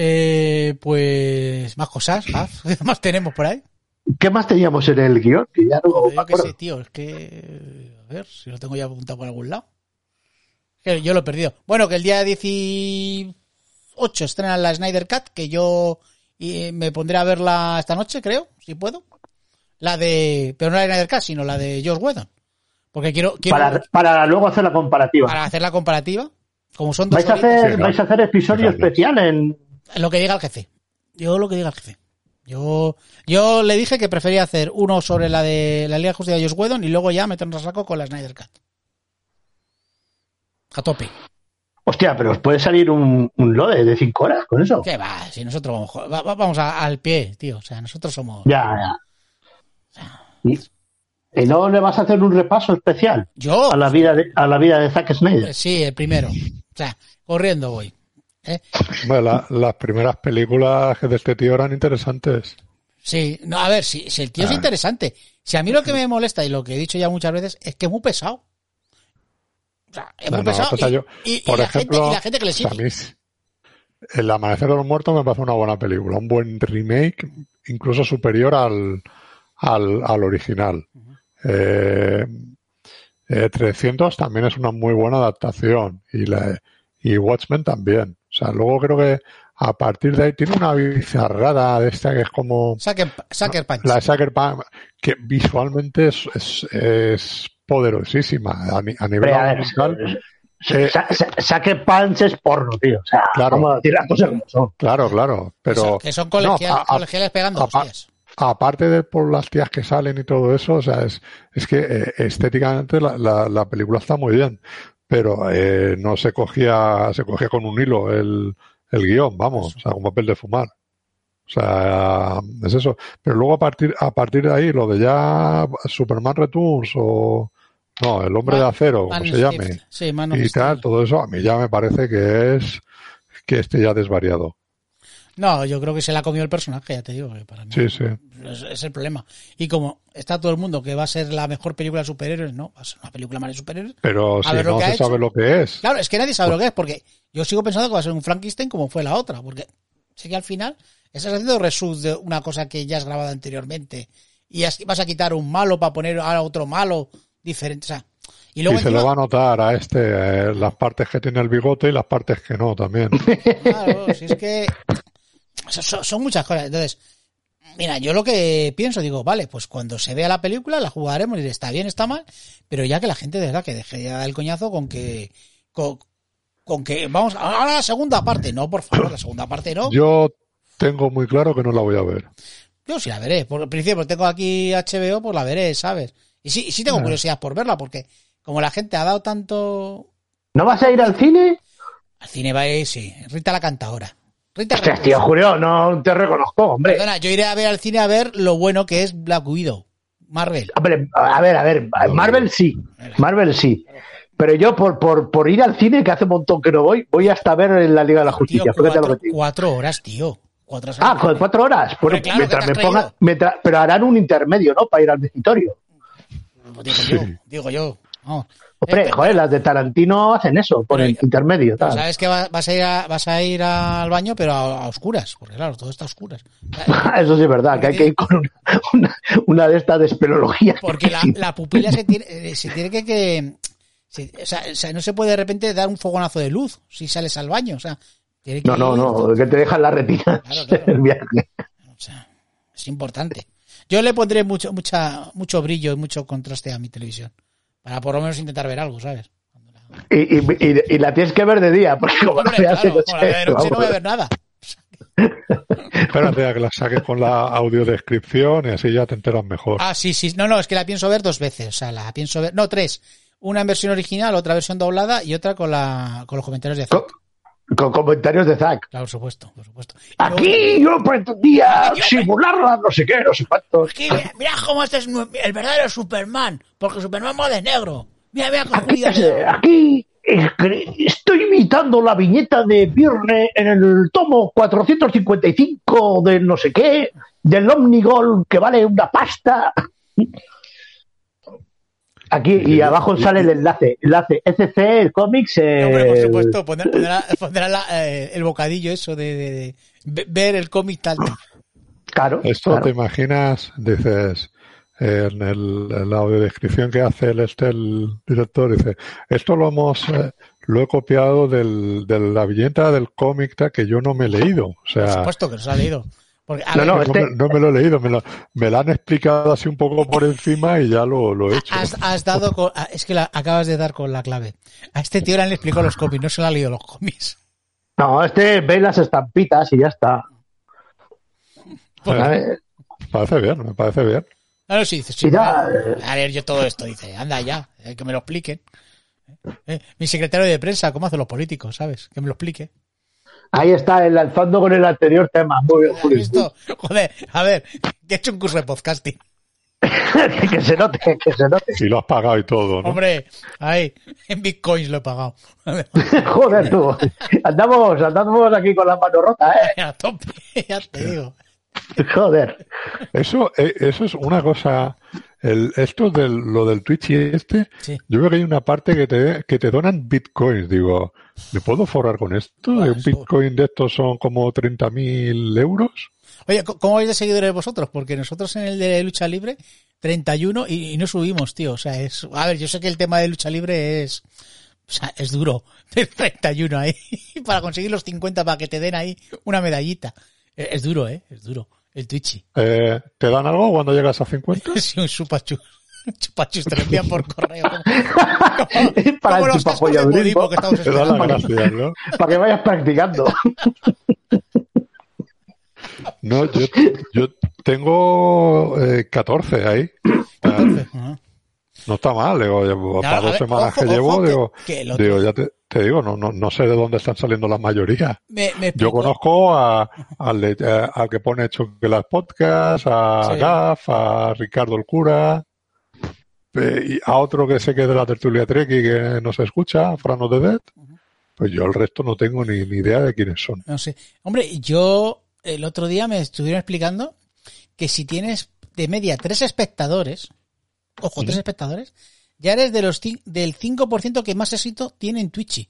Pues más cosas, ¿qué más tenemos por ahí? ¿Qué más teníamos en el guión? Que ya no yo qué sé, tío, es que... A ver, si lo tengo ya apuntado por algún lado. Que yo lo he perdido. Bueno, que el día 18 estrenan la Snyder Cut, que yo me pondré a verla esta noche, creo, si puedo. Pero no la de Snyder Cut, sino la de Joss Whedon. Porque quiero para luego hacer la comparativa. Para hacer la comparativa. Como son dos ¿Vais a hacer episodio especial en lo que diga el jefe? Yo lo que diga el jefe. Yo le dije que prefería hacer uno sobre la de la Liga de Justicia de Joss Whedon y luego ya meternos a saco con la Snyder Cut. A tope. Hostia, pero os puede salir un LODE de 5 horas con eso. ¿Qué va? Si nosotros vamos al pie, tío. O sea, nosotros somos... Ya. ¿Y no le vas a hacer un repaso especial? ¿Yo? A la vida de Zack Snyder. Sí, el primero. O sea, corriendo voy. Bueno, las primeras películas de este tío eran interesantes. Sí, no, a ver, si el tío es interesante. Si a mí lo que me molesta, y lo que he dicho ya muchas veces, es que es muy pesado. O sea, es muy pesado. Por ejemplo, la gente que le sigue. A mí, El Amanecer de los Muertos me parece una buena película. Un buen remake, incluso superior al original. 300 también es una muy buena adaptación. Y Watchmen también. O sea, luego creo que a partir de ahí tiene una bizarrada de esta que es como... Sucker Punch. La Sucker Punch, que visualmente es poderosísima a nivel audiovisual. Sucker Punch es porno, tío. O sea, claro, vamos a decir las cosas como son. Claro. Pero, que son colegiales pegando hostias. Aparte de por las tías que salen y todo eso, o sea, es que estéticamente la película está muy bien. Pero no se cogía con un hilo el guión, vamos, o sea, con papel de fumar. O sea, es eso. Pero luego a partir de ahí, lo de ya Superman Returns o no, el hombre de acero, como se llame, sí, y tal, todo eso, a mí ya me parece que esté ya desvariado. No, yo creo que se la ha comido el personaje, ya te digo, que para mí sí. Es el problema. Y como está todo el mundo que va a ser la mejor película de superhéroes, no, va a ser una película más de superhéroes. Pero si no se sabe lo que es. Claro, es que nadie sabe lo que es, porque yo sigo pensando que va a ser un Frankenstein como fue la otra, porque sé que al final estás haciendo reshoot de una cosa que ya has grabado anteriormente y vas a quitar un malo para poner a otro malo diferente, o sea... Y luego se lo va a notar a las partes que tiene el bigote y las partes que no también. Claro, si es que... Son muchas cosas. Entonces, mira, yo lo que pienso, digo, vale, pues cuando se vea la película la jugaremos y diré, está bien, está mal, pero ya que la gente de verdad que deje ya el coñazo con que vamos a la segunda parte. No, por favor, la segunda parte no. Yo tengo muy claro que no la voy a ver. Yo sí la veré. Por principio tengo aquí HBO, pues la veré, ¿sabes? Y sí tengo curiosidad por verla, porque como la gente ha dado tanto... ¿No vas a ir al cine? Al cine va a ir, sí. Rita la cantadora. Ostras, tío, Julio, no te reconozco, hombre. Perdona, yo iré a ver al cine a ver lo bueno que es Black Widow. Marvel. Hombre, a ver, Marvel sí. Pero yo por ir al cine, que hace un montón que no voy hasta ver la Liga de la Justicia. Tío, 4 horas, tío. 4 horas. 4 horas. Bueno, claro, mientras me pongan, pero harán un intermedio, ¿no? Para ir al visitorio. Digo yo. No. Hombre, joder, las de Tarantino hacen eso, por el intermedio. Tal. Sabes que vas a ir al baño, pero a oscuras, porque claro, todo está a oscuras. Eso sí es verdad, que hay que ir con una de estas de espeleología. Porque la pupila se tiene que o sea, no se puede de repente dar un fogonazo de luz si sales al baño, o sea... No, que te dejan la retina el viaje. O sea, es importante. Yo le pondré mucho brillo y mucho contraste a mi televisión. Para por lo menos intentar ver algo, ¿sabes? Y la tienes que ver de día, porque como no veas de noche no voy a ver nada. Espérate a que la saques con la audiodescripción y así ya te enteras mejor. Sí. No, es que la pienso ver 2 veces. O sea, la pienso ver... No, 3. Una en versión original, otra versión doblada y otra con los comentarios de Zack. Con comentarios de Zack. Claro, por supuesto. Aquí yo pretendía simularla, no sé qué, no sé cuánto. Aquí, mira cómo este es el verdadero Superman, porque Superman va de negro. Mira cómo aquí estoy imitando la viñeta de Byrne en el tomo 455 de no sé qué, del Omnigol que vale una pasta. Aquí y abajo sale el enlace SC, el cómics. Hombre, por supuesto, pondrá el bocadillo eso de ver el cómic tal. Claro. Esto te imaginas, dices, en la audiodescripción que hace el director, dice, esto lo he copiado de la viñeta del cómic que yo no me he leído. O sea, por supuesto que no se ha leído. Porque, no me lo he leído, me lo han explicado así un poco por encima y ya lo he hecho. Es que acabas de dar con la clave. A este tío le han explicado los cómics, no se le ha leído los cómics. No, ve las estampitas y ya está. Me parece bien. Claro, sí, dice, sí, a leer yo todo esto, dice, anda ya, que me lo expliquen. Mi secretario de prensa, ¿cómo hacen los políticos, sabes? Que me lo explique. Ahí está, enlazando con el anterior tema. Muy bien, Julio. ¿Visto? Joder, a ver, que he hecho un curso de podcasting. que se note. Y lo has pagado y todo, ¿no? Hombre, ahí, en bitcoins lo he pagado. Joder, tú. Andamos aquí con las manos rotas, A tope, ya te digo. Joder. Eso es una cosa. Esto de lo del Twitch y sí. Yo veo que hay una parte que te donan bitcoins. Digo, ¿me puedo forrar con esto? Un bitcoin de estos son como 30.000 euros. Oye, ¿cómo vais de seguidores vosotros? Porque nosotros en el de lucha libre, 31 y no subimos, tío. O sea, a ver, yo sé que el tema de lucha libre es duro. 31 ahí. Para conseguir los 50 para que te den ahí una medallita. Es duro, es duro. El Twitchy. ¿Te dan algo cuando llegas a 50? Sí, un chupachus. Un chupachus te lo envían por correo. Para como el los cascos de Budismo que estamos te dan las gracias, ¿no? Para que vayas practicando. No, yo tengo 14 ahí. 14. No está mal, digo, para 2 semanas que llevo, digo, ya te digo, no sé de dónde están saliendo la mayoría. Yo conozco al que pone Choquelas Podcast, a Gaf, a Ricardo el Cura, y a otro que sé que es de la tertulia Treki que nos escucha, Frano de Dead. Pues yo el resto no tengo ni idea de quiénes son. No sé. Hombre, yo el otro día me estuvieron explicando que si tienes de media 3 espectadores, ojo, 3 espectadores, ya eres del 5% que más éxito tiene en Twitch.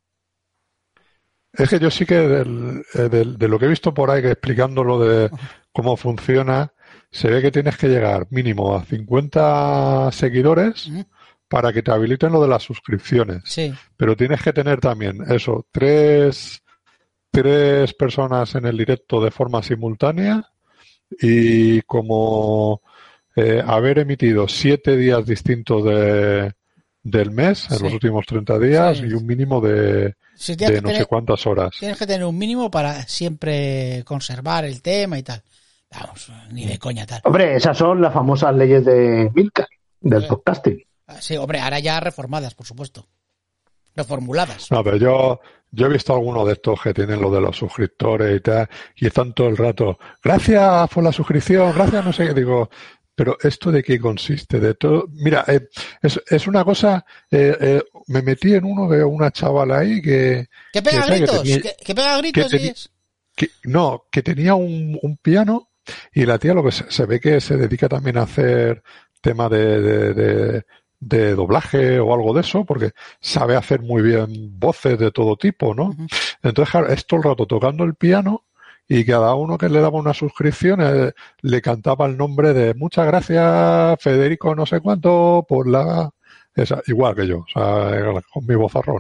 Es que yo sí que de lo que he visto por ahí, que explicando lo de cómo funciona, se ve que tienes que llegar mínimo a 50 seguidores para que te habiliten lo de las suscripciones. Sí. Pero tienes que tener también eso, 3 personas en el directo de forma simultánea y como haber emitido 7 días distintos del mes en los últimos 30 días y un mínimo de no sé cuántas horas. Tienes que tener un mínimo para siempre conservar el tema y tal. Vamos, ni de coña tal. Hombre, esas son las famosas leyes de Milcar, del podcasting. Sí, hombre, ahora ya reformadas, por supuesto. Reformuladas. No, pero yo he visto algunos de estos que tienen lo de los suscriptores y tal, y están todo el rato, gracias por la suscripción, gracias no sé qué, digo, pero ¿esto de qué consiste? De todo, mira, es una cosa, me metí en uno de una chavala ahí que pega gritos, que pega gritos que tenía un piano y la tía lo que se ve que se dedica también a hacer tema de doblaje o algo de eso, porque sabe hacer muy bien voces de todo tipo, ¿no? Uh-huh. Entonces, claro, es todo el rato tocando el piano y cada uno que le daba una suscripción le cantaba el nombre de muchas gracias, Federico no sé cuánto, por igual que yo, o sea, con mi vozarrón.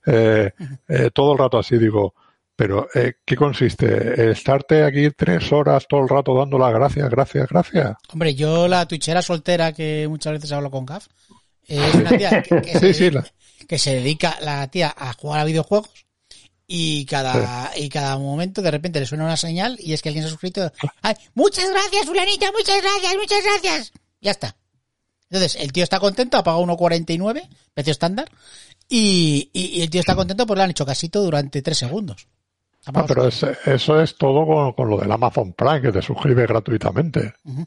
Todo el rato así, digo, pero ¿qué consiste? ¿Estarte aquí 3 horas todo el rato dando las gracias? Hombre, yo la twitchera soltera que muchas veces hablo con Gaf, es una tía que se dedica la tía a jugar a videojuegos y cada momento de repente le suena una señal y es que alguien se ha suscrito. ¡Ay, muchas gracias, fulanita! ¡Muchas gracias! Ya está. Entonces, el tío está contento, ha pagado 1,49, precio estándar, y el tío está contento porque le han hecho casito durante 3 segundos. No, pero eso es todo con lo del Amazon Prime, que te suscribe gratuitamente. Uh-huh.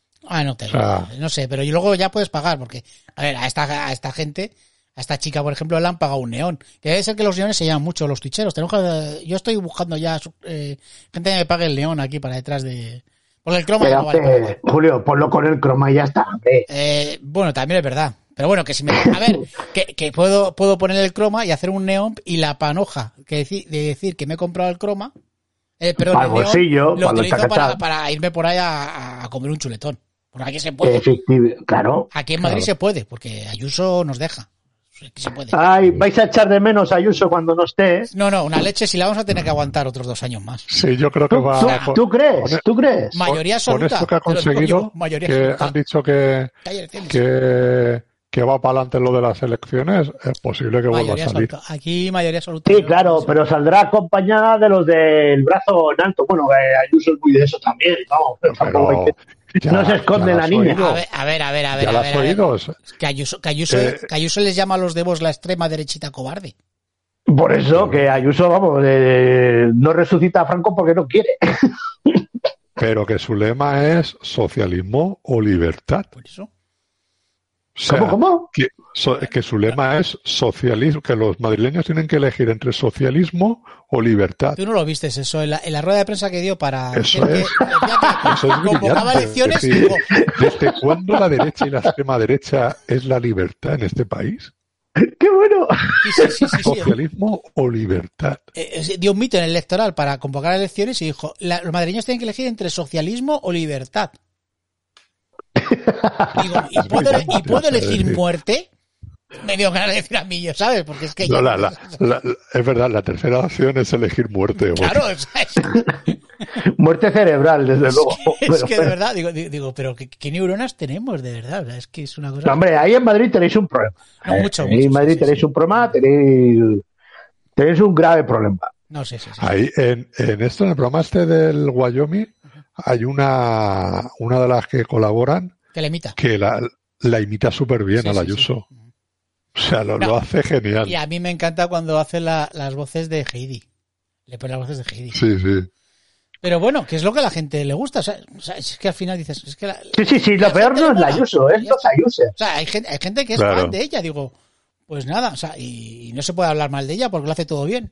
No sé, pero luego ya puedes pagar, porque, a ver, a esta gente, a esta chica, por ejemplo, le han pagado un neón. Que debe ser que los neones se llaman mucho los twitcheros. Yo estoy buscando ya gente que me pague el neón aquí para detrás de... Porque el croma no vale. Julio, ponlo con el croma y ya está. Bueno, también es verdad. Pero bueno, que si a ver, que puedo poner el croma y hacer un neón y la panoja de decir que me he comprado el croma, perdón, para el bolsillo, lo utilizo para irme por ahí a comer un chuletón. Porque aquí se puede. Claro. Aquí en Madrid se puede, porque Ayuso nos deja. Aquí se puede. Ay, vais a echar de menos a Ayuso cuando no esté. No, una leche si la vamos a tener que aguantar otros 2 años más. Sí, yo creo que va. ¿Tú crees? Mayoría absoluta. Con esto que ha conseguido, que han dicho que que va para adelante lo de las elecciones, es posible que vuelva a salir. Aquí mayoría absoluta. Sí, claro, pero saldrá acompañada de los del brazo en alto. Bueno, Ayuso es muy de eso también, vamos. Pero no se esconde la niña. A ver. ¿Ya la has oído? Que Ayuso les llama a los de Vox la extrema derechita cobarde. Por eso, que Ayuso, vamos, no resucita a Franco porque no quiere. Pero que su lema es socialismo o libertad. Por eso. O sea, ¿Cómo? Que su lema es socialismo, que los madrileños tienen que elegir entre socialismo o libertad. Tú no lo viste eso en la rueda de prensa que dio para eso es convocaba elecciones. Es decir, ¿desde cuándo la derecha y la extrema derecha es la libertad en este país? ¡Qué bueno! Sí. Socialismo o libertad. Dio un mito en el electoral para convocar elecciones y dijo, los madrileños tienen que elegir entre socialismo o libertad. Digo, ¿y puedo elegir muerte? Me dio ganas de decir a mí, ¿sabes? Porque es que no, es verdad, la tercera opción es elegir muerte. Claro, muerte cerebral, desde luego. Es que de verdad, digo, pero ¿qué neuronas tenemos, de verdad? O sea, es que es una cosa... No, hombre, ahí en Madrid tenéis un problema. No, mucho. En Madrid tenéis un problema, tenéis un grave problema. No, sí. Ahí, en esto, en el programa este del Wyoming, hay una de las que colaboran que la imita. Que la imita súper bien a la Ayuso. Sí. O sea, lo hace genial. Y a mí me encanta cuando hace las voces de Heidi. Le pone las voces de Heidi. Sí. Pero bueno, ¿qué es lo que a la gente le gusta? O sea, es que al final dices... Es que sí, lo peor no es la Ayuso, es los Ayuso. O sea, hay gente que es fan de ella, digo... Pues nada, o sea, y no se puede hablar mal de ella porque lo hace todo bien.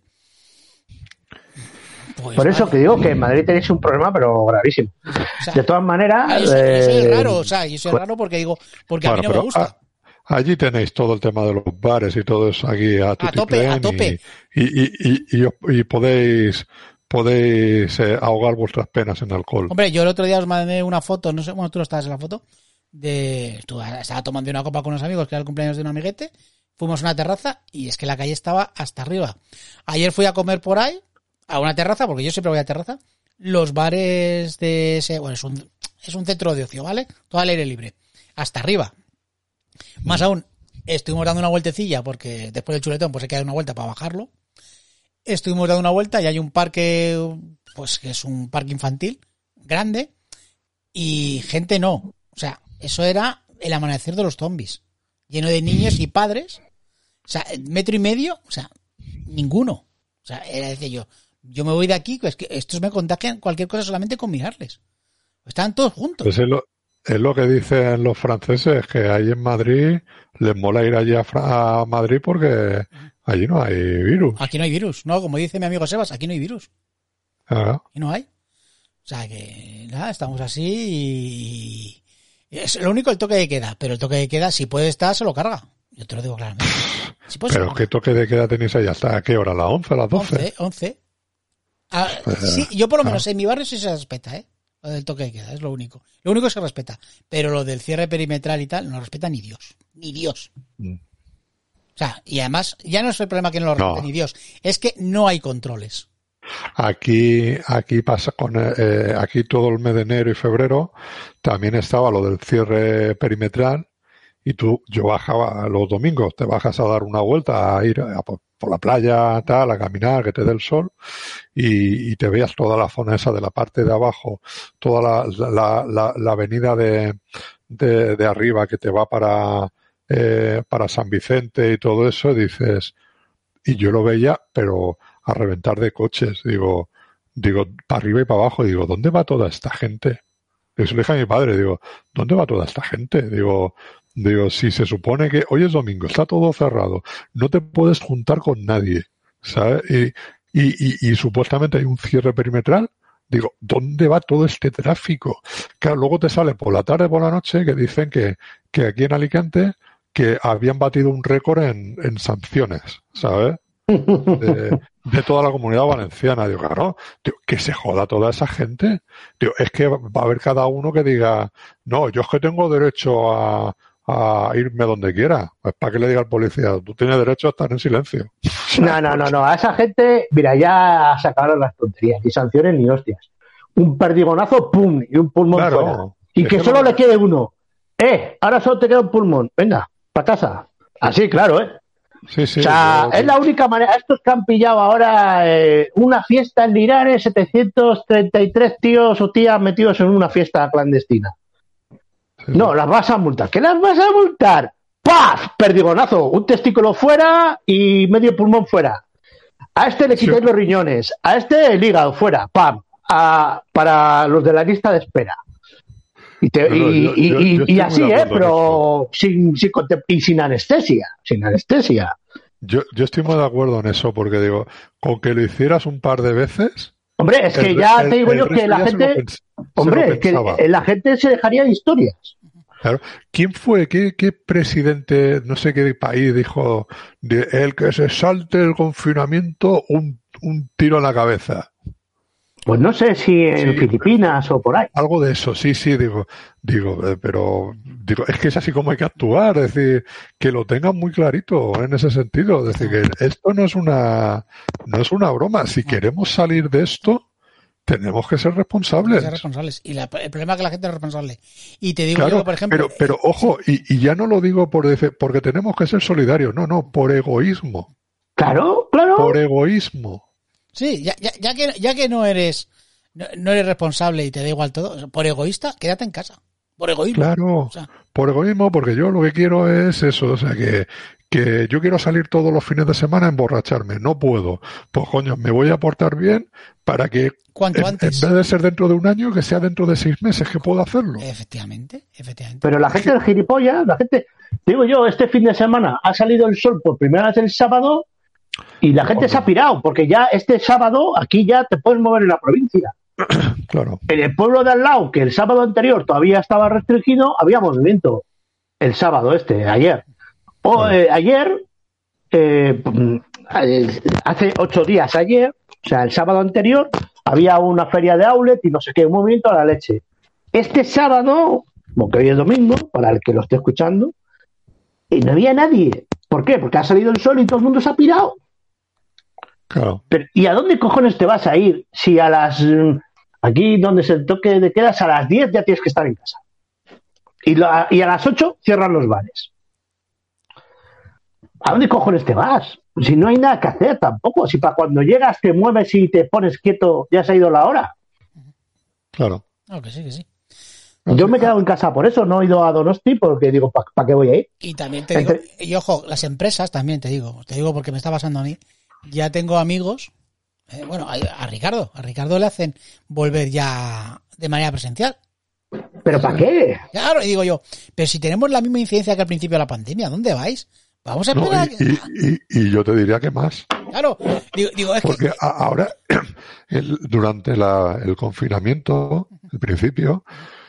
Pues por eso que digo que en Madrid tenéis un problema, pero gravísimo. O sea, de todas maneras... Eso es raro, o sea, yo soy raro porque digo... Porque a mí no me gusta. Allí tenéis todo el tema de los bares y todo eso aquí a tope. Y podéis ahogar vuestras penas en alcohol. Hombre, yo el otro día os mandé una foto, no sé, bueno, tú no estabas en la foto, estaba tomando una copa con unos amigos, que era el cumpleaños de un amiguete, fuimos a una terraza y es que la calle estaba hasta arriba. Ayer fui a comer por ahí, a una terraza, porque yo siempre voy a terraza, los bares de ese, bueno, es un centro de ocio, ¿vale? Todo al aire libre, hasta arriba. Más aún, estuvimos dando una vueltecilla porque después del chuletón pues hay que dar una vuelta para bajarlo. Estuvimos dando una vuelta y hay un parque, pues que es un parque infantil grande y gente no. O sea, eso era el amanecer de los zombies, lleno de niños y padres. O sea, 1,5 metros, o sea, ninguno. O sea, era decir yo me voy de aquí, pues que estos me contagian cualquier cosa solamente con mirarles. Estaban todos juntos. Pues es lo que dicen los franceses, que ahí en Madrid les mola ir allí a Madrid porque allí no hay virus. Aquí no hay virus, no, como dice mi amigo Sebas, aquí no hay virus. Aquí no hay. O sea que, nada, estamos así y es lo único el toque de queda, pero el toque de queda, si puede estar, se lo carga. Yo te lo digo claramente. Si ¿Pero qué toque de queda tenéis ahí? ¿Hasta qué hora? ¿Las 11, las 12? 11. Sí, yo por lo menos en mi barrio sí se respeta, Lo del toque de queda, es lo único. Lo único que se respeta. Pero lo del cierre perimetral y tal, no lo respeta ni Dios. Ni Dios. O sea, y además, ya no es el problema que no lo respete ni Dios. Es que no hay controles. Aquí pasa aquí todo el mes de enero y febrero también estaba lo del cierre perimetral y yo bajaba los domingos, te bajas a dar una vuelta, a ir por la playa, tal, a caminar, que te dé el sol y te veas toda la zona esa de la parte de abajo, toda la avenida de arriba que te va para San Vicente y todo eso, dices, y yo lo veía, pero a reventar de coches, digo, para arriba y para abajo, digo, ¿dónde va toda esta gente? Eso le dije a mi padre, digo, ¿dónde va toda esta gente? Digo, si se supone que hoy es domingo, está todo cerrado, no te puedes juntar con nadie, ¿sabes? Y supuestamente hay un cierre perimetral, digo, ¿dónde va todo este tráfico? Claro, luego te sale por la tarde, por la noche, que dicen que aquí en Alicante, que habían batido un récord en sanciones, ¿sabes? De toda la comunidad valenciana. Digo, claro, que se joda toda esa gente. Digo, es que va a haber cada uno que diga, no, yo es que tengo derecho a irme donde quiera. Pues para que le diga al policía, tú tienes derecho a estar en silencio. No. A esa gente, mira, ya sacaron las tonterías, ni sanciones ni hostias. Un perdigonazo, pum, y un pulmón fuera. Y que solo le quede uno. Ahora solo te queda un pulmón. Venga. para casa. Así, claro, ¿eh? Sí, sí. O sea, es la única manera. Estos que han pillado ahora una fiesta en Linares, 733 tíos o tías metidos en una fiesta clandestina. Sí. No, las vas a multar. ¿Qué las vas a multar? ¡Paf! Perdigonazo. Un testículo fuera y medio pulmón fuera. A este le quitáis los riñones. A este el hígado fuera. ¡Pam! Para los de la lista de espera. Y así, pero sin anestesia. Sin anestesia. Yo estoy muy de acuerdo en eso, porque digo, con que lo hicieras un par de veces. Hombre, es que ya te digo yo que la gente. Hombre, que la gente se dejaría de historias. Claro. ¿Quién fue? ¿Qué presidente, no sé qué país, dijo el que se salte el confinamiento, un tiro en la cabeza? Pues no sé si en Filipinas o por ahí. Algo de eso, sí, digo, pero es que es así como hay que actuar, es decir, que lo tengan muy clarito en ese sentido, es decir, que esto no es una broma. Si queremos salir de esto, tenemos que ser responsables. Y el problema es que la gente es responsable. Y te digo claro, yo, por ejemplo... Pero ojo, y ya no lo digo porque tenemos que ser solidarios, no, por egoísmo. Claro. Por egoísmo. Sí, ya que no eres responsable y te da igual todo, por egoísta, quédate en casa. Por egoísmo. Claro, por egoísmo, porque yo lo que quiero es eso, o sea, que yo quiero salir todos los fines de semana a emborracharme, no puedo. Pues coño, me voy a portar bien para que cuanto antes. En vez de ser dentro de un año, que sea dentro de 6 meses que puedo hacerlo. Efectivamente. Pero la gente es gilipollas, la gente, digo yo, este fin de semana ha salido el sol por primera vez el sábado y la gente se ha pirado, porque ya este sábado aquí ya te puedes mover en la provincia. Claro. En el pueblo de al lado, que el sábado anterior todavía estaba restringido, había movimiento. El sábado ayer. Ayer, hace 8 días ayer, o sea, el sábado anterior, había una feria de outlet y no sé qué, un movimiento a la leche. Este sábado, porque hoy es domingo, para el que lo esté escuchando, y no había nadie. ¿Por qué? Porque ha salido el sol y todo el mundo se ha pirado. Claro. Pero, ¿y a dónde cojones te vas a ir si a las... Aquí donde se toque de quedas a las 10 ya tienes que estar en casa. Y a las 8 cierran los bares. ¿A dónde cojones te vas? Si no hay nada que hacer tampoco. Si para cuando llegas te mueves y te pones quieto ya se ha ido la hora. Claro. Que sí. Yo me he quedado en casa por eso, no he ido a Donosti porque digo, ¿para qué voy a ir? Y también te digo, y ojo, las empresas también te digo porque me está pasando a mí. Ya tengo amigos, a Ricardo le hacen volver ya de manera presencial. ¿Pero para qué? Claro, y digo yo, pero si tenemos la misma incidencia que al principio de la pandemia, ¿dónde vais? Vamos a esperar. Y yo te diría que más. Claro, digo es porque ahora, durante el confinamiento, el principio,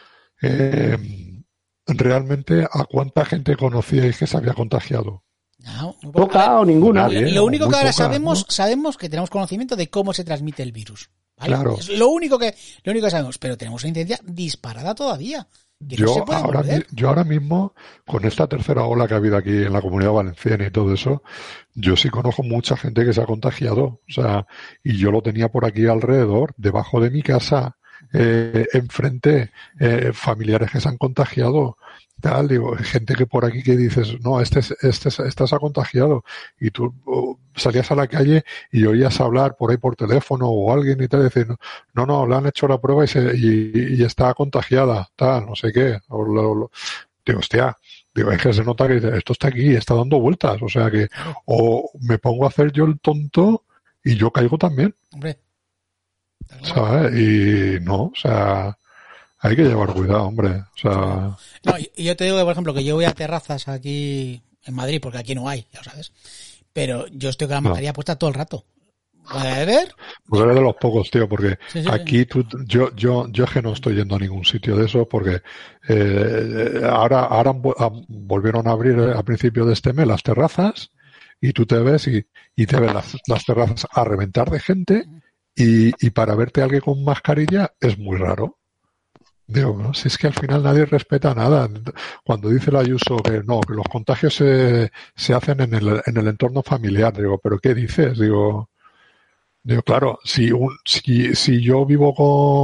realmente, ¿a cuánta gente conocíais que se había contagiado? No, poca o ninguna. Lo único que ahora poca, sabemos que tenemos conocimiento de cómo se transmite el virus. ¿Vale? Claro. Es lo único que sabemos, pero tenemos una incidencia disparada todavía. Yo ahora mismo, con esta tercera ola que ha habido aquí en la Comunidad Valenciana y todo eso, yo sí conozco mucha gente que se ha contagiado. O sea, y yo lo tenía por aquí alrededor, debajo de mi casa, enfrente, familiares que se han contagiado. Tal, digo, gente que por aquí que dices, no, este se ha contagiado, y tú salías a la calle y oías hablar por ahí por teléfono o alguien y tal, decir, no, le han hecho la prueba y está contagiada, tal, no sé qué. Digo, hostia, es que se nota que esto está aquí, está dando vueltas, o sea que, o me pongo a hacer yo el tonto y yo caigo también. Hombre. ¿Sabes? Y no, o sea, hay que llevar cuidado, hombre. O sea... No, y yo te digo que, por ejemplo, que yo voy a terrazas aquí en Madrid, porque aquí no hay, ya lo sabes. Pero yo estoy con la mascarilla puesta todo el rato. ¿Puedes ver? Pues eres de los pocos, tío, porque sí. aquí yo es que no estoy yendo a ningún sitio de eso, porque ahora volvieron a abrir a principio de este mes las terrazas, y tú te ves y te ves las terrazas a reventar de gente, y para verte a alguien con mascarilla es muy raro. Digo, no, si es que al final nadie respeta nada. Cuando dice el Ayuso que los contagios se hacen en el entorno familiar, digo, ¿pero qué dices? Digo, claro, si yo vivo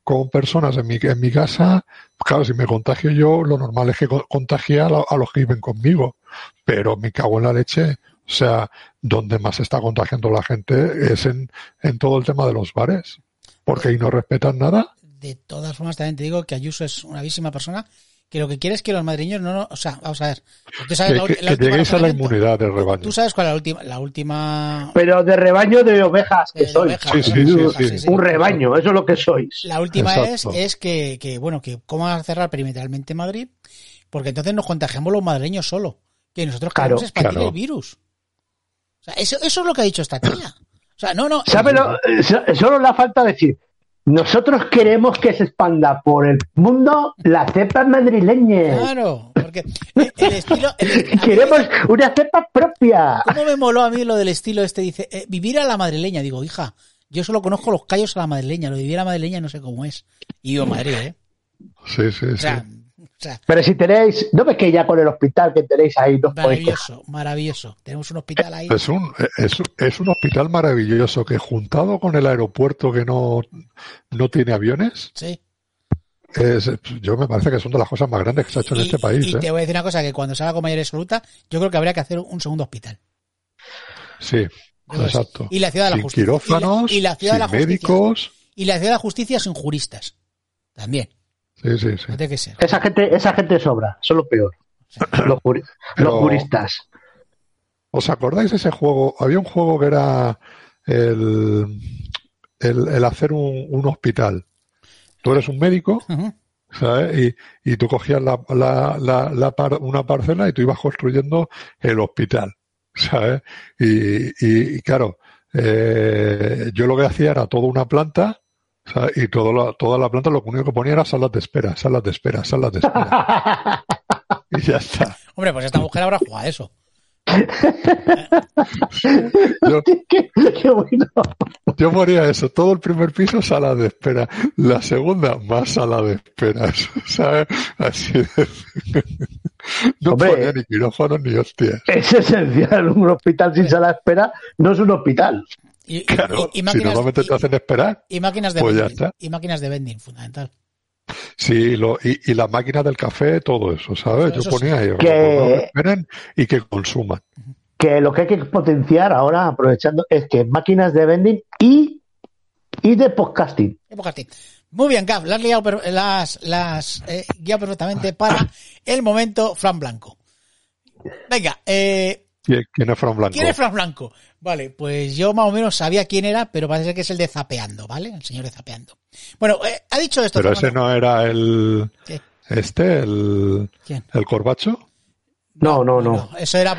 con personas en mi casa, claro, si me contagio yo, lo normal es que contagie a los que viven conmigo. Pero me cago en la leche. O sea, donde más se está contagiando la gente es en todo el tema de los bares. Porque ahí no respetan nada. De todas formas, también te digo que Ayuso es una bellísima persona, que lo que quiere es que los madrileños no, o sea, vamos a ver. Tú sabes que lleguéis a la inmunidad del rebaño. Tú sabes cuál es la última. Pero de rebaño de ovejas que sois. Sí. Un rebaño, eso es lo que sois. La última es que bueno, que cómo vas a cerrar perimetralmente Madrid, porque entonces nos contagiamos los madrileños solo. Que nosotros queremos expandir el virus. O sea, eso es lo que ha dicho esta tía. O sea, no. Solo le falta decir. Nosotros queremos que se expanda por el mundo la cepa madrileña. Claro, porque el estilo... Queremos una cepa propia. ¿Cómo me moló a mí lo del estilo este? Dice, vivir a la madrileña. Digo, hija, yo solo conozco los callos a la madrileña. Lo de vivir a la madrileña no sé cómo es. Y yo, Madrid, ¿eh? Sí. O sea, pero si tenéis... ¿No ves que ya con el hospital que tenéis ahí dos maravilloso. Tenemos un hospital ahí. Es un hospital maravilloso que juntado con el aeropuerto que no tiene aviones. Sí. Yo me parece que son de las cosas más grandes que se ha hecho en este país. Y te voy a decir una cosa, que cuando salga con mayoría absoluta, yo creo que habría que hacer un segundo hospital. Sí, exacto. Y la ciudad de la sin justicia. Quirófanos, y la ciudad sin de la justicia. Médicos. Y la ciudad de la justicia sin juristas. También. Sí. Tiene que ser. Esa gente sobra, eso es lo peor. Sí. Los juristas. ¿Os acordáis de ese juego? Había un juego que era el hacer un hospital. Tú eres un médico, ¿sabes? Y tú cogías una parcela y tú ibas construyendo el hospital, ¿sabes? Y claro, yo lo que hacía era toda una planta. Y toda la planta lo único que ponía era salas de espera. Y ya está. Hombre, pues esta mujer habrá jugado a eso. Qué bueno. Yo ponía eso, todo el primer piso sala de espera, la segunda más sala de espera, ¿sabes? Así de... No ponía ni quirófanos ni hostias. Es esencial, un hospital sin sala de espera no es un hospital. Claro, si normalmente te hacen esperar, y máquinas de pues vending, ya está. Y máquinas de vending, fundamental. Sí, y las máquinas del café, todo eso, ¿sabes? Yo ponía ahí, que esperen y que consuman. Que lo que hay que potenciar ahora, aprovechando, es que máquinas de vending y de podcasting. Muy bien, Gav, las guiado perfectamente para el momento Fran Blanco. Venga, ¿Quién es Fran Blanco? ¿Quién es Fran Blanco? Vale, pues yo más o menos sabía quién era, pero parece que es el de Zapeando, ¿vale? El señor de Zapeando. Bueno, ha dicho esto. Pero ese no era el... ¿Qué? ¿Quién? ¿El Corbacho? No. Eso era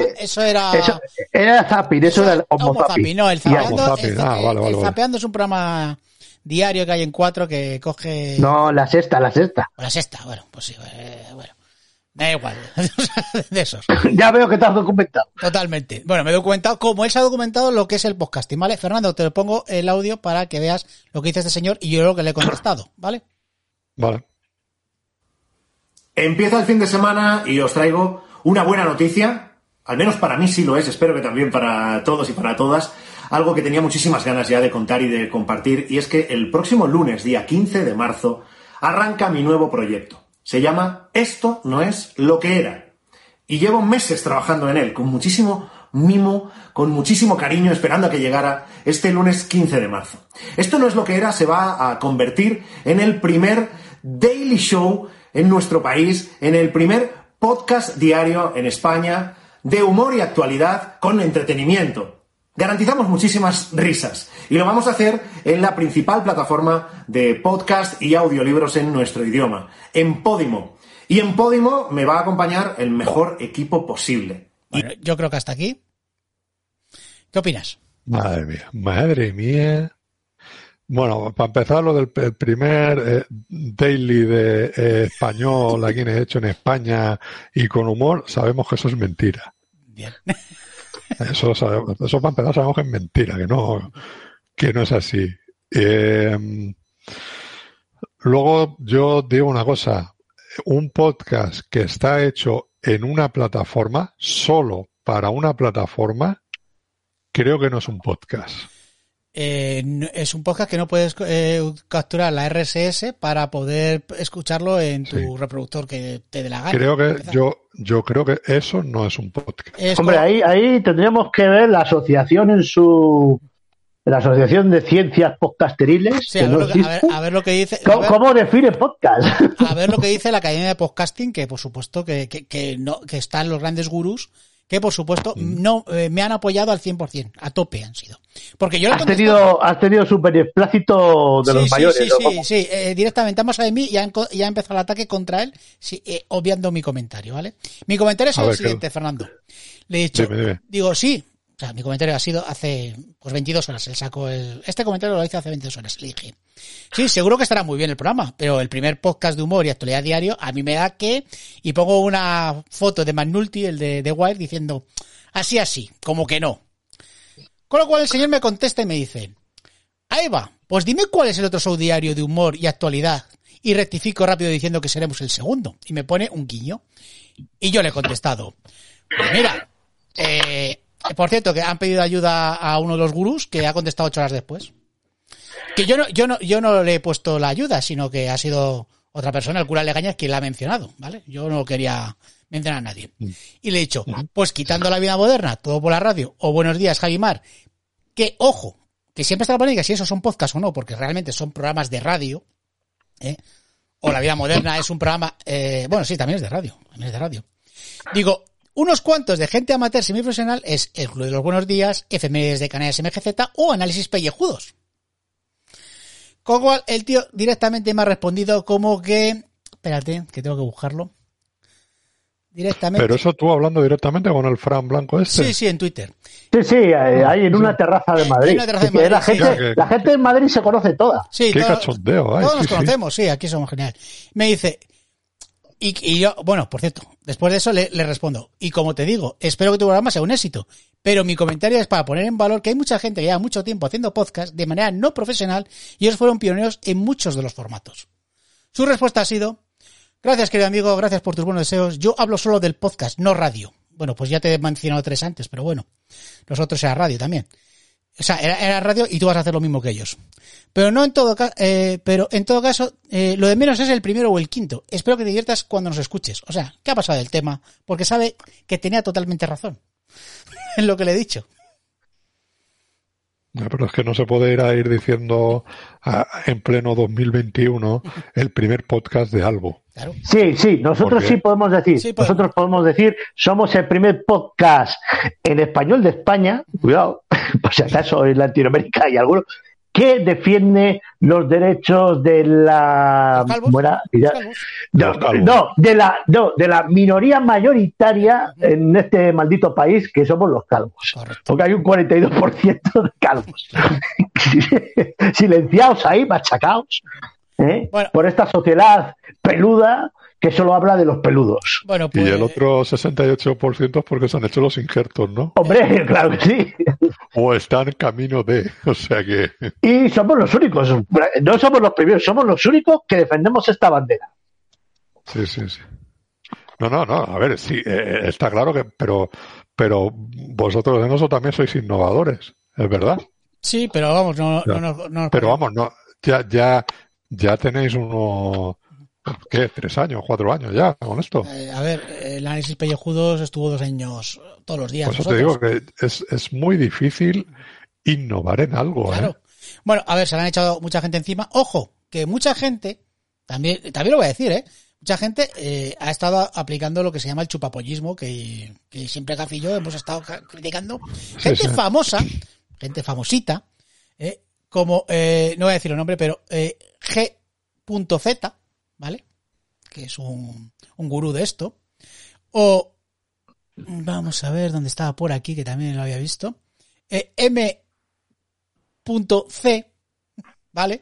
Zapping, eso era el Homo Zapping. No, el Zapeando, vale. El Zapeando es un programa diario que hay en 4 que coge... No, la sexta. La sexta, bueno, pues sí, bueno. Da igual, de esos. Ya veo que te has documentado. Totalmente. Bueno, me he documentado como él se ha documentado lo que es el podcasting, ¿vale? Fernando, te lo pongo el audio para que veas lo que dice este señor y yo lo que le he contestado, ¿vale? Vale. Empieza el fin de semana y os traigo una buena noticia, al menos para mí sí lo es, espero que también para todos y para todas, algo que tenía muchísimas ganas ya de contar y de compartir, y es que el próximo lunes, día 15 de marzo, arranca mi nuevo proyecto. Se llama Esto no es lo que era. Y llevo meses trabajando en él, con muchísimo mimo, con muchísimo cariño, esperando a que llegara este lunes 15 de marzo. Esto no es lo que era, se va a convertir en el primer daily show en nuestro país, en el primer podcast diario en España, de humor y actualidad con entretenimiento. Garantizamos muchísimas risas y lo vamos a hacer en la principal plataforma de podcast y audiolibros en nuestro idioma, en Podimo. Y en Podimo me va a acompañar el mejor equipo posible. Bueno, yo creo que hasta aquí. ¿Qué opinas? Madre mía. Bueno, para empezar, lo del primer daily de español aquí hecho en España y con humor, sabemos que eso es mentira. Bien. Eso para empezar sabemos que es mentira, que no es así. Luego yo digo una cosa, un podcast que está hecho en una plataforma, solo para una plataforma, creo que no es un podcast. es un podcast que no puedes capturar la RSS para poder escucharlo en tu reproductor que te dé la gana. Creo que yo creo que eso no es un podcast. Hombre, ahí tendríamos que ver la asociación la Asociación de Ciencias Podcasteriles. Sí, a ver lo que dice. ¿Cómo define podcast? A ver lo que dice la Academia de Podcasting, que por supuesto que están los grandes gurús, que por supuesto no me han apoyado al 100%, a tope han sido. Porque yo has tenido súper explácito de los mayores. Sí, directamente han pasado de mí y ya ha empezado el ataque contra él, obviando mi comentario, ¿vale? Mi comentario es el siguiente, Fernando. Le he dicho, digo, sí. O sea, mi comentario ha sido hace 22 horas. Él sacó este comentario lo hice hace 22 horas. Le dije, sí, seguro que estará muy bien el programa, pero el primer podcast de humor y actualidad diario a mí me da que... Y pongo una foto de McNulty, el de Wire, diciendo, así, como que no. Con lo cual el señor me contesta y me dice, ahí va, pues dime cuál es el otro show diario de humor y actualidad. Y rectifico rápido diciendo que seremos el segundo. Y me pone un guiño. Y yo le he contestado, pues mira, por cierto, que han pedido ayuda a uno de los gurús que ha contestado 8 horas después. Que yo no le he puesto la ayuda, sino que ha sido otra persona, el cura Legañas, quien la ha mencionado, ¿vale? Yo no quería mencionar a nadie. Y le he dicho, pues quitando La Vida Moderna, Todo por la Radio, o Buenos Días, Javimar, que, ojo, que siempre está la polémica si esos son podcasts o no, porque realmente son programas de radio, o La Vida Moderna es un programa, bueno, sí, también es de radio. Digo, unos cuantos de gente amateur semiprofesional es el Club de los Buenos Días, efemérides de Canales MGZ o Análisis Pellejudos. Con lo cual, el tío directamente me ha respondido como que... Espérate, que tengo que buscarlo. Directamente. Pero eso tú hablando directamente con el Fran Blanco este. Sí, en Twitter. Sí, ahí en una terraza de Madrid. La gente en Madrid se conoce toda. Sí, qué cachondeo. Todos nos conocemos, sí, aquí somos genial. Me dice... Y yo, bueno, por cierto, después de eso le respondo. Y como te digo, espero que tu programa sea un éxito. Pero mi comentario es para poner en valor que hay mucha gente que lleva mucho tiempo haciendo podcast de manera no profesional y ellos fueron pioneros en muchos de los formatos. Su respuesta ha sido, gracias querido amigo, gracias por tus buenos deseos. Yo hablo solo del podcast, no radio. Bueno, pues ya te he mencionado 3 antes, pero bueno, los otros era radio también. O sea, era radio y tú vas a hacer lo mismo que ellos. Pero en todo caso, lo de menos es el primero o el quinto. Espero que te diviertas cuando nos escuches. O sea, ¿qué ha pasado del tema? Porque sabe que tenía totalmente razón en lo que le he dicho. Pero es que no se puede ir diciendo en pleno 2021 el primer podcast de Albo. Claro. Sí, nosotros sí podemos decir. Sí, nosotros podemos decir, somos el primer podcast en español de España, cuidado, por si acaso en Latinoamérica hay algunos, que defiende los derechos de la de la minoría mayoritaria en este maldito país, que somos los calvos. Correcto. Porque hay un 42% de calvos silenciados ahí, machacados, bueno, por esta sociedad peluda que solo habla de los peludos. Bueno, pues... Y el otro 68% es porque se han hecho los injertos, ¿no? Hombre, claro que sí. O están en camino de... O sea que... Y somos los únicos. No somos los primeros, somos los únicos que defendemos esta bandera. Sí. No. A ver, sí, está claro que... Pero vosotros en eso también sois innovadores, es verdad. Sí, pero vamos, no... Pero vamos, no... Ya tenéis unos... ¿Qué? 3 años, 4 años ya con esto. A ver, el análisis pellejudos estuvo 2 años todos los días. Por eso te digo que es muy difícil innovar en algo. Claro. Bueno, a ver, se le han echado mucha gente encima. Ojo, que mucha gente, también lo voy a decir, mucha gente ha estado aplicando lo que se llama el chupapollismo, que siempre Gaf y yo hemos estado criticando. Gente famosa, gente famosita, como, no voy a decir el nombre, pero G.Z, ¿vale? Que es un gurú de esto. O, vamos a ver dónde estaba por aquí, que también lo había visto. M.C, ¿vale?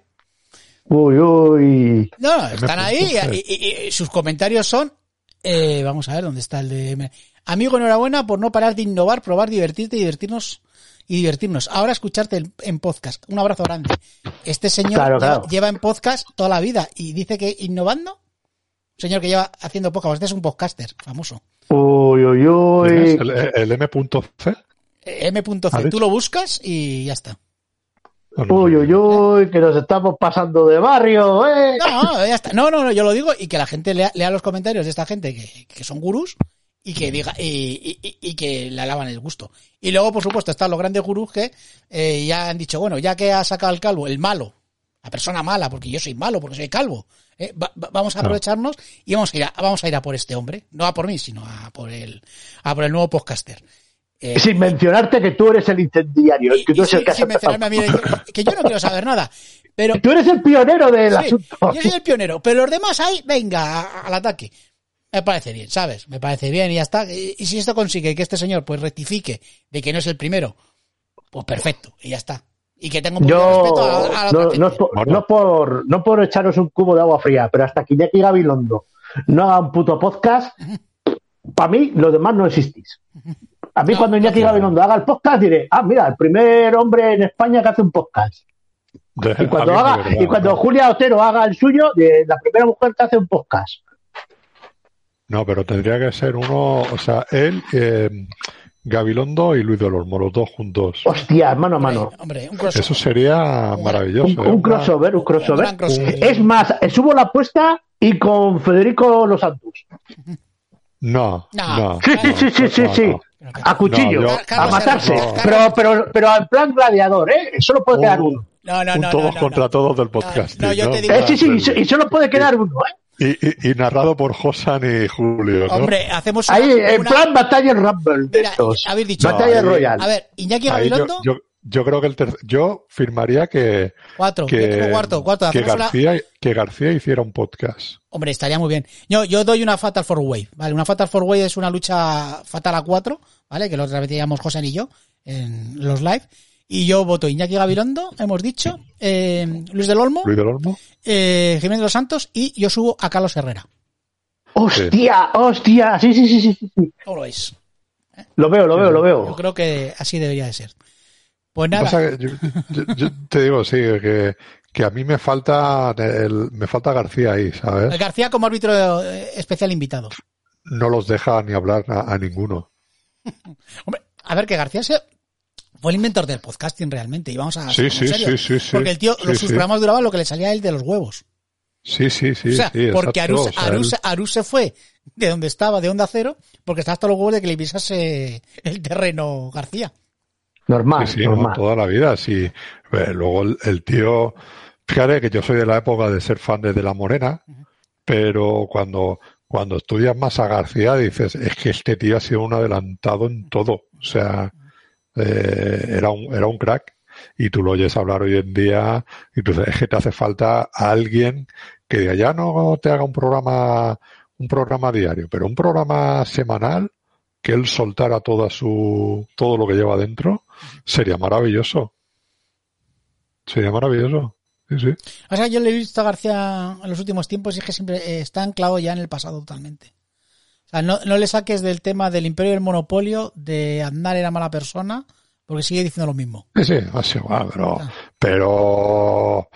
Uy. No, están ahí y sus comentarios son, vamos a ver dónde está el de M. Amigo, enhorabuena por no parar de innovar, probar, divertirte y divertirnos. Ahora escucharte en podcast. Un abrazo grande. Este señor lleva en podcast toda la vida y dice que innovando. Un señor que lleva haciendo podcast. Este es un podcaster famoso. Uy. ¿El M.C? M.C. Tú lo buscas y ya está. Uy, que nos estamos pasando de barrio, ¿eh? No, ya está. No, yo lo digo y que la gente lea los comentarios de esta gente que son gurús y que diga y que le alaban el gusto. Y luego, por supuesto, están los grandes gurús que ya han dicho, bueno, ya que ha sacado el calvo, el malo, la persona mala, porque yo soy malo, porque soy calvo, vamos a aprovecharnos y vamos a ir a por este hombre, no a por mí, sino a por el nuevo podcaster. Sin mencionarte que tú eres el incendiario, que tú eres el que sin mencionarme a mí, que yo no quiero saber nada. Pero tú eres el pionero del asunto. Yo soy el pionero, pero los demás ahí, venga, al ataque. Me parece bien, ¿sabes? Me parece bien y ya está. Y si esto consigue que este señor pues rectifique de que no es el primero, pues perfecto, y ya está. Y que tenga un poco de respeto a la gente. No por echaros un cubo de agua fría, pero hasta que Iñaki Gabilondo no haga un puto podcast, para mí los demás no existís. A mí cuando Iñaki Gabilondo haga el podcast diré, mira, el primer hombre en España que hace un podcast. Y cuando Julia Otero haga el suyo, la primera mujer que hace un podcast. No, pero tendría que ser uno, o sea, él, Gabilondo y Luis del Olmo, los dos juntos. Hostia, mano a mano. Hombre, un crossover. Eso sería maravilloso. Un crossover. Es más, subo la apuesta y con Federico Los Santos. No. Sí. A cuchillo, a matarse. Pero en plan gladiador, ¿eh? Solo puede quedar uno. No. Todos contra todos del podcast. Yo te digo. Sí, y solo puede quedar uno, ¿eh? Y narrado por Josan y Julio, ¿no? Hombre, hacemos ahí, en plan Batalla Rumble. Mira, habéis dicho. Batalla Royal. A ver, Iñaki Gabilondo. Yo creo que yo firmaría que García hiciera un podcast. Hombre, estaría muy bien. Yo doy una Fatal 4-Way, ¿vale? Una Fatal 4-Way es una lucha fatal a 4, ¿vale? Que lo transmitíamos José y yo en los live. Y yo voto Iñaki Gabilondo, hemos dicho, Luis del Olmo, Jiménez de los Santos y yo subo a Carlos Herrera. ¡Hostia! Sí. ¿Cómo lo veis? Lo veo. Yo creo que así debería de ser. Pues nada. Yo te digo, sí, que a mí me falta García ahí, ¿sabes? García como árbitro especial invitado. No los deja ni hablar a ninguno. Hombre, a ver, que García fue el inventor del podcasting realmente, y vamos a sí. Porque el tío, sus programas duraban lo que le salía a él de los huevos. Sí. O sea, porque Arús se fue de donde estaba, de Onda Cero, porque estaba hasta los huevos de que le pisase el terreno García. Normal. No, toda la vida, sí. Luego el tío, fíjate que yo soy de la época de ser fan de La Morena, pero cuando estudias más a García dices, es que este tío ha sido un adelantado en todo. O sea, era un crack. Y tú lo oyes hablar hoy en día y tú dices, es que te hace falta alguien que diga, ya no te haga un programa diario, pero un programa semanal, que él soltara todo lo que lleva dentro, sería maravilloso. Sí. O sea, yo le he visto a García en los últimos tiempos y es que siempre está anclado ya en el pasado totalmente. O sea, no le saques del tema del imperio del monopolio, de Aznar era mala persona, porque sigue diciendo lo mismo. Sí, así igual, pero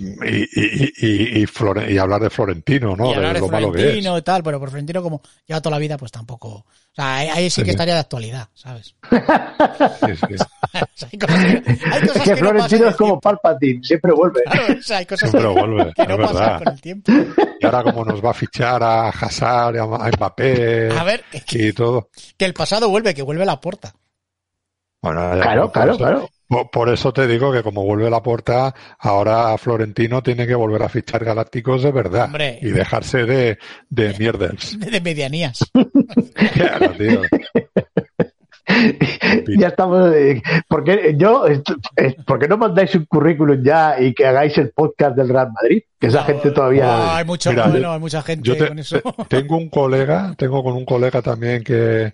y hablar de Florentino, ¿no? Y hablar de lo malo que es. Florentino y tal, pero por Florentino como lleva toda la vida, pues tampoco. O sea, ahí sí que estaría de actualidad, ¿sabes? Sí. hay cosas que Florentino no es como Palpatine, siempre vuelve. Claro, o sea, hay cosas siempre vuelve, que no pasan con el tiempo. Y ahora como nos va a fichar a Hazard, a Mbappé, y todo. Que el pasado vuelve, que vuelve Laporta. Bueno, claro. Por eso te digo que como vuelve Laporta, ahora Florentino tiene que volver a fichar galácticos de verdad. Hombre. Y dejarse de mierdas. De medianías. Claro, tío. Ya estamos. ¿Por qué no mandáis un currículum ya y que hagáis el podcast del Real Madrid? Que esa gente todavía. Hay mucha gente con eso. Tengo con un colega también que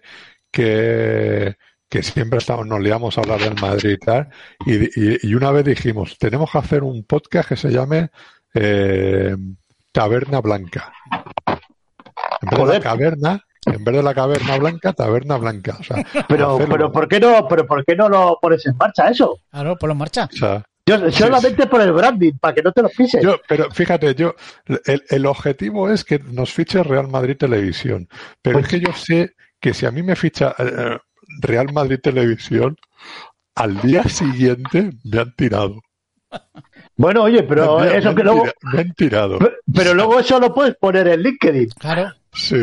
siempre nos liamos a hablar del Madrid y tal, y una vez dijimos, tenemos que hacer un podcast que se llame Taberna Blanca. En vez de la caverna blanca, Taberna Blanca. O sea, pero ¿por qué no lo pones en marcha eso? Claro, ponlo en marcha. O sea, solamente por el branding, para que no te lo pises. Pero fíjate, el objetivo es que nos fiche Real Madrid Televisión. Pero es que yo sé que si a mí me ficha Real Madrid Televisión, al día siguiente me han tirado. Bueno, oye, pero eso que luego... Me han tirado. Pero luego eso lo puedes poner en LinkedIn. Claro. Sí.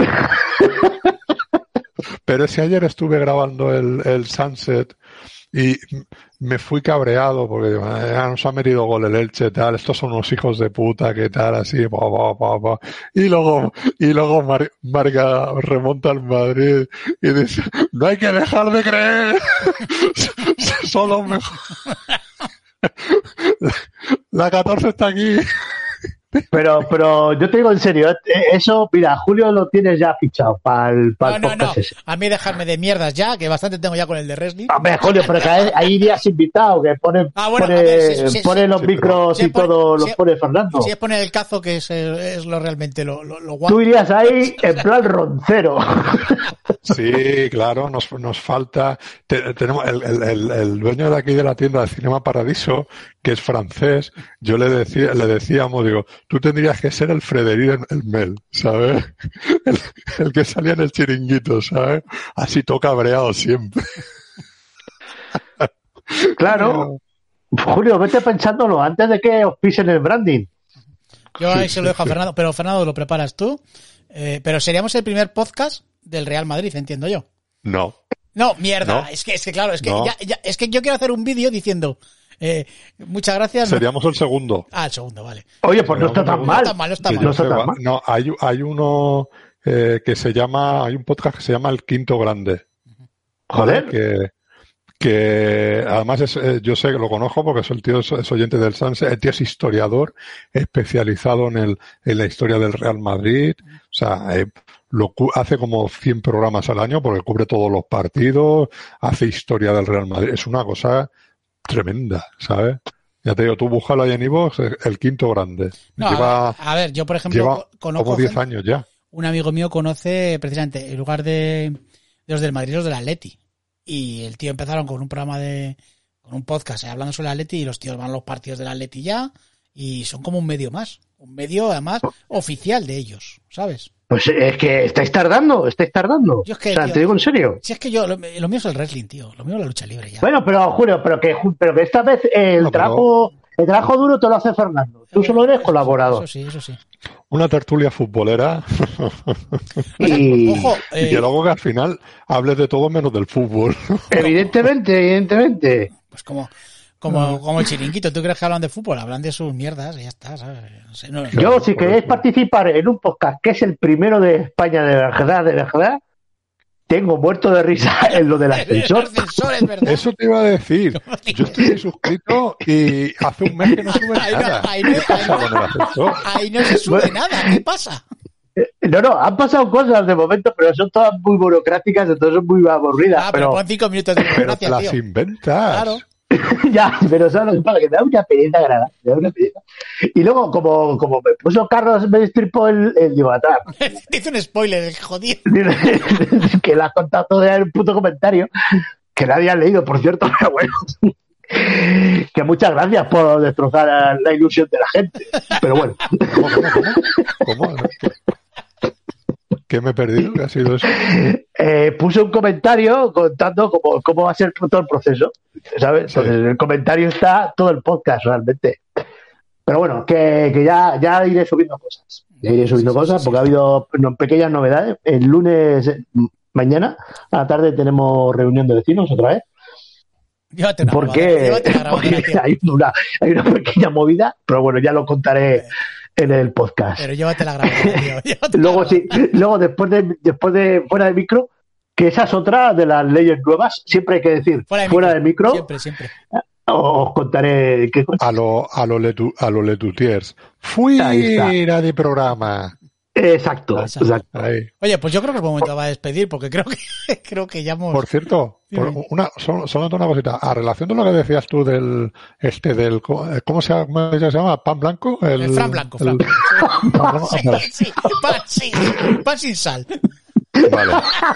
Pero si ayer estuve grabando el Sunset y me fui cabreado porque nos ha metido gol el Elche, tal, estos son unos hijos de puta, que tal, así, y luego Marca remonta al Madrid y dice, no hay que dejar de creer, son los mejores. La 14 está aquí. Pero yo te digo en serio, eso, mira, Julio lo tienes ya fichado para el podcast ese. A mí dejarme de mierdas ya, que bastante tengo ya con el de wrestling. Hombre, Julio, pero que hay días invitados que pone los micros y todo, los pone Fernando. Si es poner el cazo, que es lo realmente lo guapo. Tú irías ahí en plan roncero. Sí, claro, nos falta. Tenemos el dueño de aquí de la tienda de Cinema Paradiso, que es francés. Yo le decíamos, digo, tú tendrías que ser el Frederic el Mel, ¿sabes? El que salía en el Chiringuito, ¿sabes? Así todo cabreado siempre. Claro. Julio, vete pensándolo antes de que os pisen el branding. Yo ahí se lo dejo a Fernando, pero Fernando, lo preparas tú. Pero seríamos el primer podcast del Real Madrid, entiendo yo. No, mierda. No. Es que claro, no. Es que yo quiero hacer un vídeo diciendo muchas gracias. Seríamos el segundo. El segundo, vale. Oye, pues no está tan mal. No está mal. No, hay uno que se llama, hay un podcast que se llama El Quinto Grande. Joder. Que además yo sé que lo conozco porque el tío es oyente del Sunset. El tío es historiador especializado en la historia del Real Madrid. O sea, hace como 100 programas al año porque cubre todos los partidos, hace historia del Real Madrid. Es una cosa tremenda, ¿sabes? Ya te digo, tú búscalo ahí en iVoox, El Quinto Grande. A ver, yo por ejemplo conozco como 10 años ya. Un amigo mío conoce precisamente, en lugar de los del Madrid, los del Atleti. Y el tío empezaron con un programa con un podcast hablando sobre el Atleti, y los tíos van a los partidos del Atleti ya, y son como un medio más. Un medio, además, oficial de ellos, ¿sabes? Pues es que estáis tardando. Yo es que, tío, te digo en serio. Si es que yo, lo mío es el wrestling, tío. Lo mío es la lucha libre ya. Bueno, pero Julio, pero que esta vez el trabajo duro te lo hace Fernando. Tú solo eres colaborador. Eso sí. Una tertulia futbolera. Ojo, y que luego que al final hables de todo menos del fútbol. Evidentemente. Pues como el Chiringuito. ¿Tú crees que hablan de fútbol? Hablan de sus mierdas y ya está, ¿sabes? Yo, si queréis participar en un podcast que es el primero de España de verdad, tengo muerto de risa en lo del ascensor. Es verdad. Eso te iba a decir. Yo estoy suscrito y hace un mes que no sube nada. Ahí no se sube nada. ¿Qué pasa? No, han pasado cosas de momento, pero son todas muy burocráticas, entonces son muy aburridas. Pero pon 5 minutos de burocracia, pero las inventas. Claro. Ya, pero ¿sabes lo que pasa? Que me da una pereza grande, Y luego, como me puso Carlos, me destripó el digo, atrás. Dice un spoiler, el jodido. Que lo has contado todo en un puto comentario, que nadie ha leído, por cierto, pero bueno. Que muchas gracias por destrozar la ilusión de la gente. Pero bueno. ¿Cómo? ¿Qué me he perdido? ¿Qué ha sido eso? Puse un comentario contando cómo va a ser todo el proceso, ¿sabes? Sí. Entonces, en el comentario está todo el podcast realmente. Pero bueno, que ya iré subiendo cosas. Porque ha habido pequeñas novedades. El lunes, mañana, a la tarde, tenemos reunión de vecinos otra vez. Porque hay una pequeña movida, pero bueno, ya lo contaré en el podcast. Pero llévate la grabadora, tío. Luego después de fuera de micro, que esa es otra de las leyes nuevas, siempre hay que decir fuera de micro. Siempre. Os contaré qué cosa. A lo Letutiers. Fuera de programa. Exacto. Oye, pues yo creo que es momento de despedir, porque creo que ya hemos... Por cierto, solo una cosita. A relación de lo que decías tú del ¿cómo se llama? ¿Pan blanco? El Fran Blanco. Pan sin sal. Vale.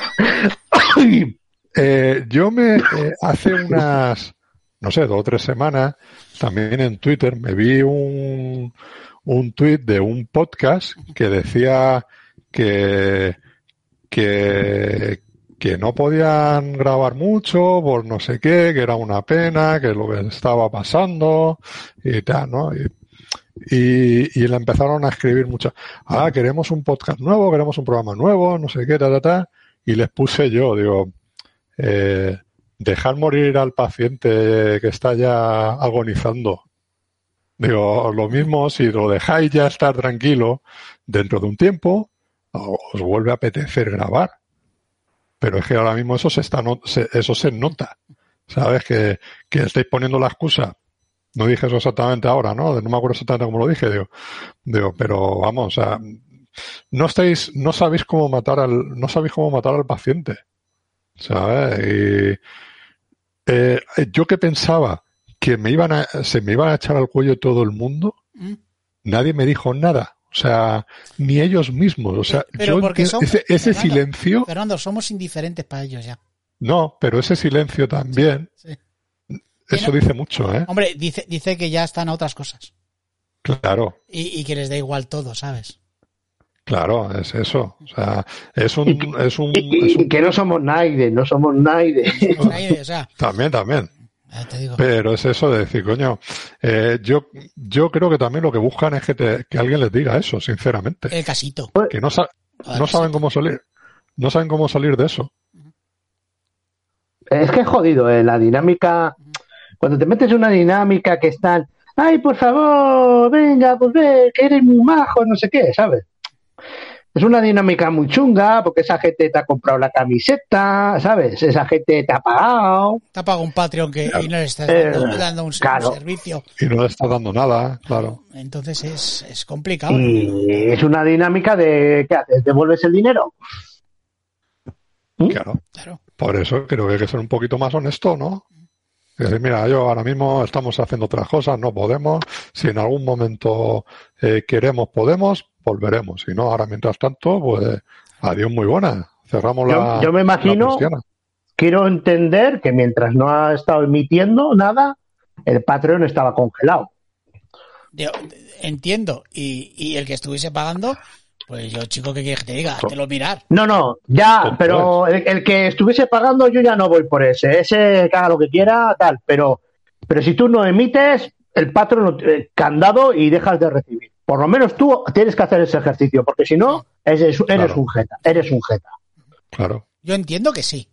Yo hace unas, no sé, 2 o 3 semanas, también en Twitter, me vi un tuit de un podcast que decía que que no podían grabar mucho por no sé qué, que era una pena, que lo que estaba pasando y tal, ¿no? Y le empezaron a escribir muchas, queremos un podcast nuevo, queremos un programa nuevo, no sé qué, y les puse yo, digo, dejar morir al paciente que está ya agonizando. Digo, lo mismo, si lo dejáis ya estar tranquilo, dentro de un tiempo os vuelve a apetecer grabar. Pero es que ahora mismo eso se nota. ¿Sabes? Que estáis poniendo la excusa. No dije eso exactamente ahora, ¿no? No me acuerdo exactamente cómo lo dije. Digo, pero vamos, o sea, no sabéis cómo matar al paciente. ¿Sabes? Y yo que pensaba que se me iban a echar al cuello todo el mundo, nadie me dijo nada. O sea, ni ellos mismos. O sea, pero porque ese silencio. Fernando, somos indiferentes para ellos ya. No, pero ese silencio también. Sí. Eso dice mucho, ¿eh? Hombre, dice que ya están a otras cosas. Claro. Y que les da igual todo, ¿sabes? Claro, es eso. O sea, y que no somos nadie. No somos nadie, o sea. También. Te digo. Pero es eso de decir, coño, yo creo que también lo que buscan es que alguien les diga eso, sinceramente. El casito. Que no saben cómo salir. No saben cómo salir de eso. Es que es jodido, la dinámica. Cuando te metes en una dinámica que están, ay, por favor, venga, pues ve, que eres muy majo, no sé qué, ¿sabes? Es una dinámica muy chunga porque esa gente te ha comprado la camiseta, ¿sabes? Esa gente te ha pagado. Te ha pagado un Patreon y no le estás dando un servicio. Y no le estás dando nada, claro. Entonces es complicado. Y es una dinámica de, ¿qué haces? ¿Devuelves el dinero? Claro. Por eso creo que hay que ser un poquito más honesto, ¿no? Es decir, mira, yo ahora mismo estamos haciendo otras cosas, no podemos. Si en algún momento queremos, podemos, volveremos. Si no, ahora mientras tanto, pues adiós, muy buena. Cerramos yo me imagino, quiero entender que mientras no ha estado emitiendo nada, el Patreon estaba congelado. Yo entiendo. Y el que estuviese pagando, pues yo, chico, ¿qué quieres que te diga? Te lo mirar. No, ya, pero el que estuviese pagando, yo ya no voy por ese. Ese que haga lo que quiera, tal. Pero si tú no emites, el Patreon candado y dejas de recibir. Por lo menos tú tienes que hacer ese ejercicio, porque si no, eres un jeta. Eres un jeta. Claro. Yo entiendo que sí.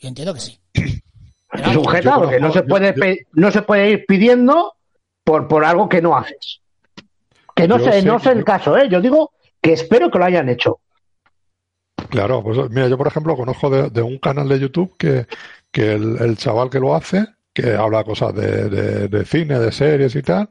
Es un jeta porque no se puede ir pidiendo por algo que no haces. Que no sé el caso, ¿eh? Yo digo que espero que lo hayan hecho. Claro, pues mira, yo por ejemplo conozco de un canal de YouTube que el chaval que lo hace, que habla cosas de cine, de series y tal,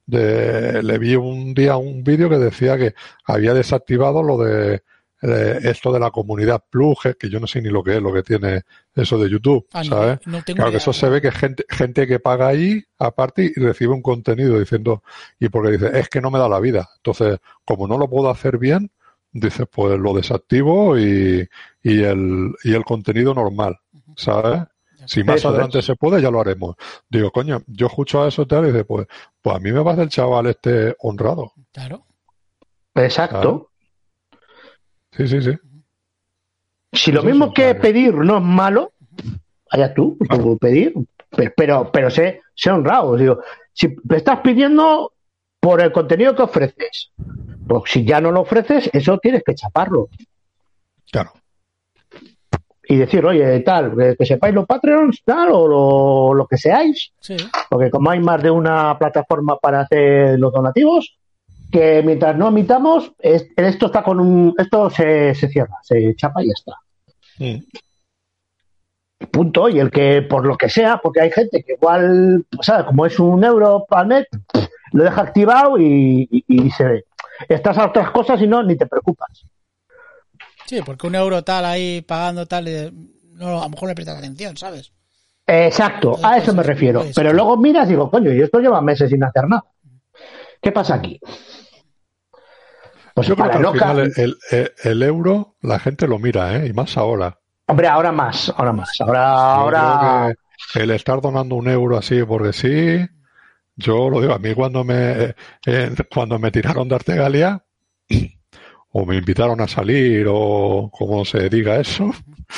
le vi un día un vídeo que decía que había desactivado lo de esto de la comunidad Plus, que yo no sé ni lo que es, lo que tiene eso de YouTube, ¿sabes? No tengo claro, que eso se ve que gente que paga ahí aparte y recibe un contenido diciendo, y porque dice, es que no me da la vida. Entonces, como no lo puedo hacer bien, dice, pues lo desactivo y el contenido normal, ¿sabes? Si más adelante se puede, ya lo haremos. Digo, coño, yo escucho a eso y tal y dice, pues a mí me va a hacer el chaval honrado. Claro. Exacto. ¿Sabes? Sí. Si lo mismo que pedir no es malo, allá tú, pedir, pero sé honrado. Digo, si me estás pidiendo por el contenido que ofreces, pues si ya no lo ofreces, eso tienes que chaparlo. Claro. Y decir, oye, tal, que sepáis los Patreons, tal, o lo que seáis. Sí. Porque como hay más de una plataforma para hacer los donativos, que mientras no emitamos, esto está esto se cierra, se chapa y ya está. Punto. Y el que, por lo que sea, porque hay gente que igual, ¿sabes? Como es €1 al mes, lo deja activado y se ve. Estás a otras cosas y ni te preocupas. Sí, porque €1 tal ahí pagando tal, no, a lo mejor le prestas atención, ¿sabes? Exacto, a eso me refiero. Pero luego miras y digo, coño, y esto lleva meses sin hacer nada. ¿Qué pasa aquí? Pues yo creo que al final el euro la gente lo mira, y más ahora. Hombre, ahora más. Ahora... Que el estar donando €1 así porque sí, yo lo digo, a mí cuando me tiraron de Artegalia, me invitaron a salir o como se diga eso.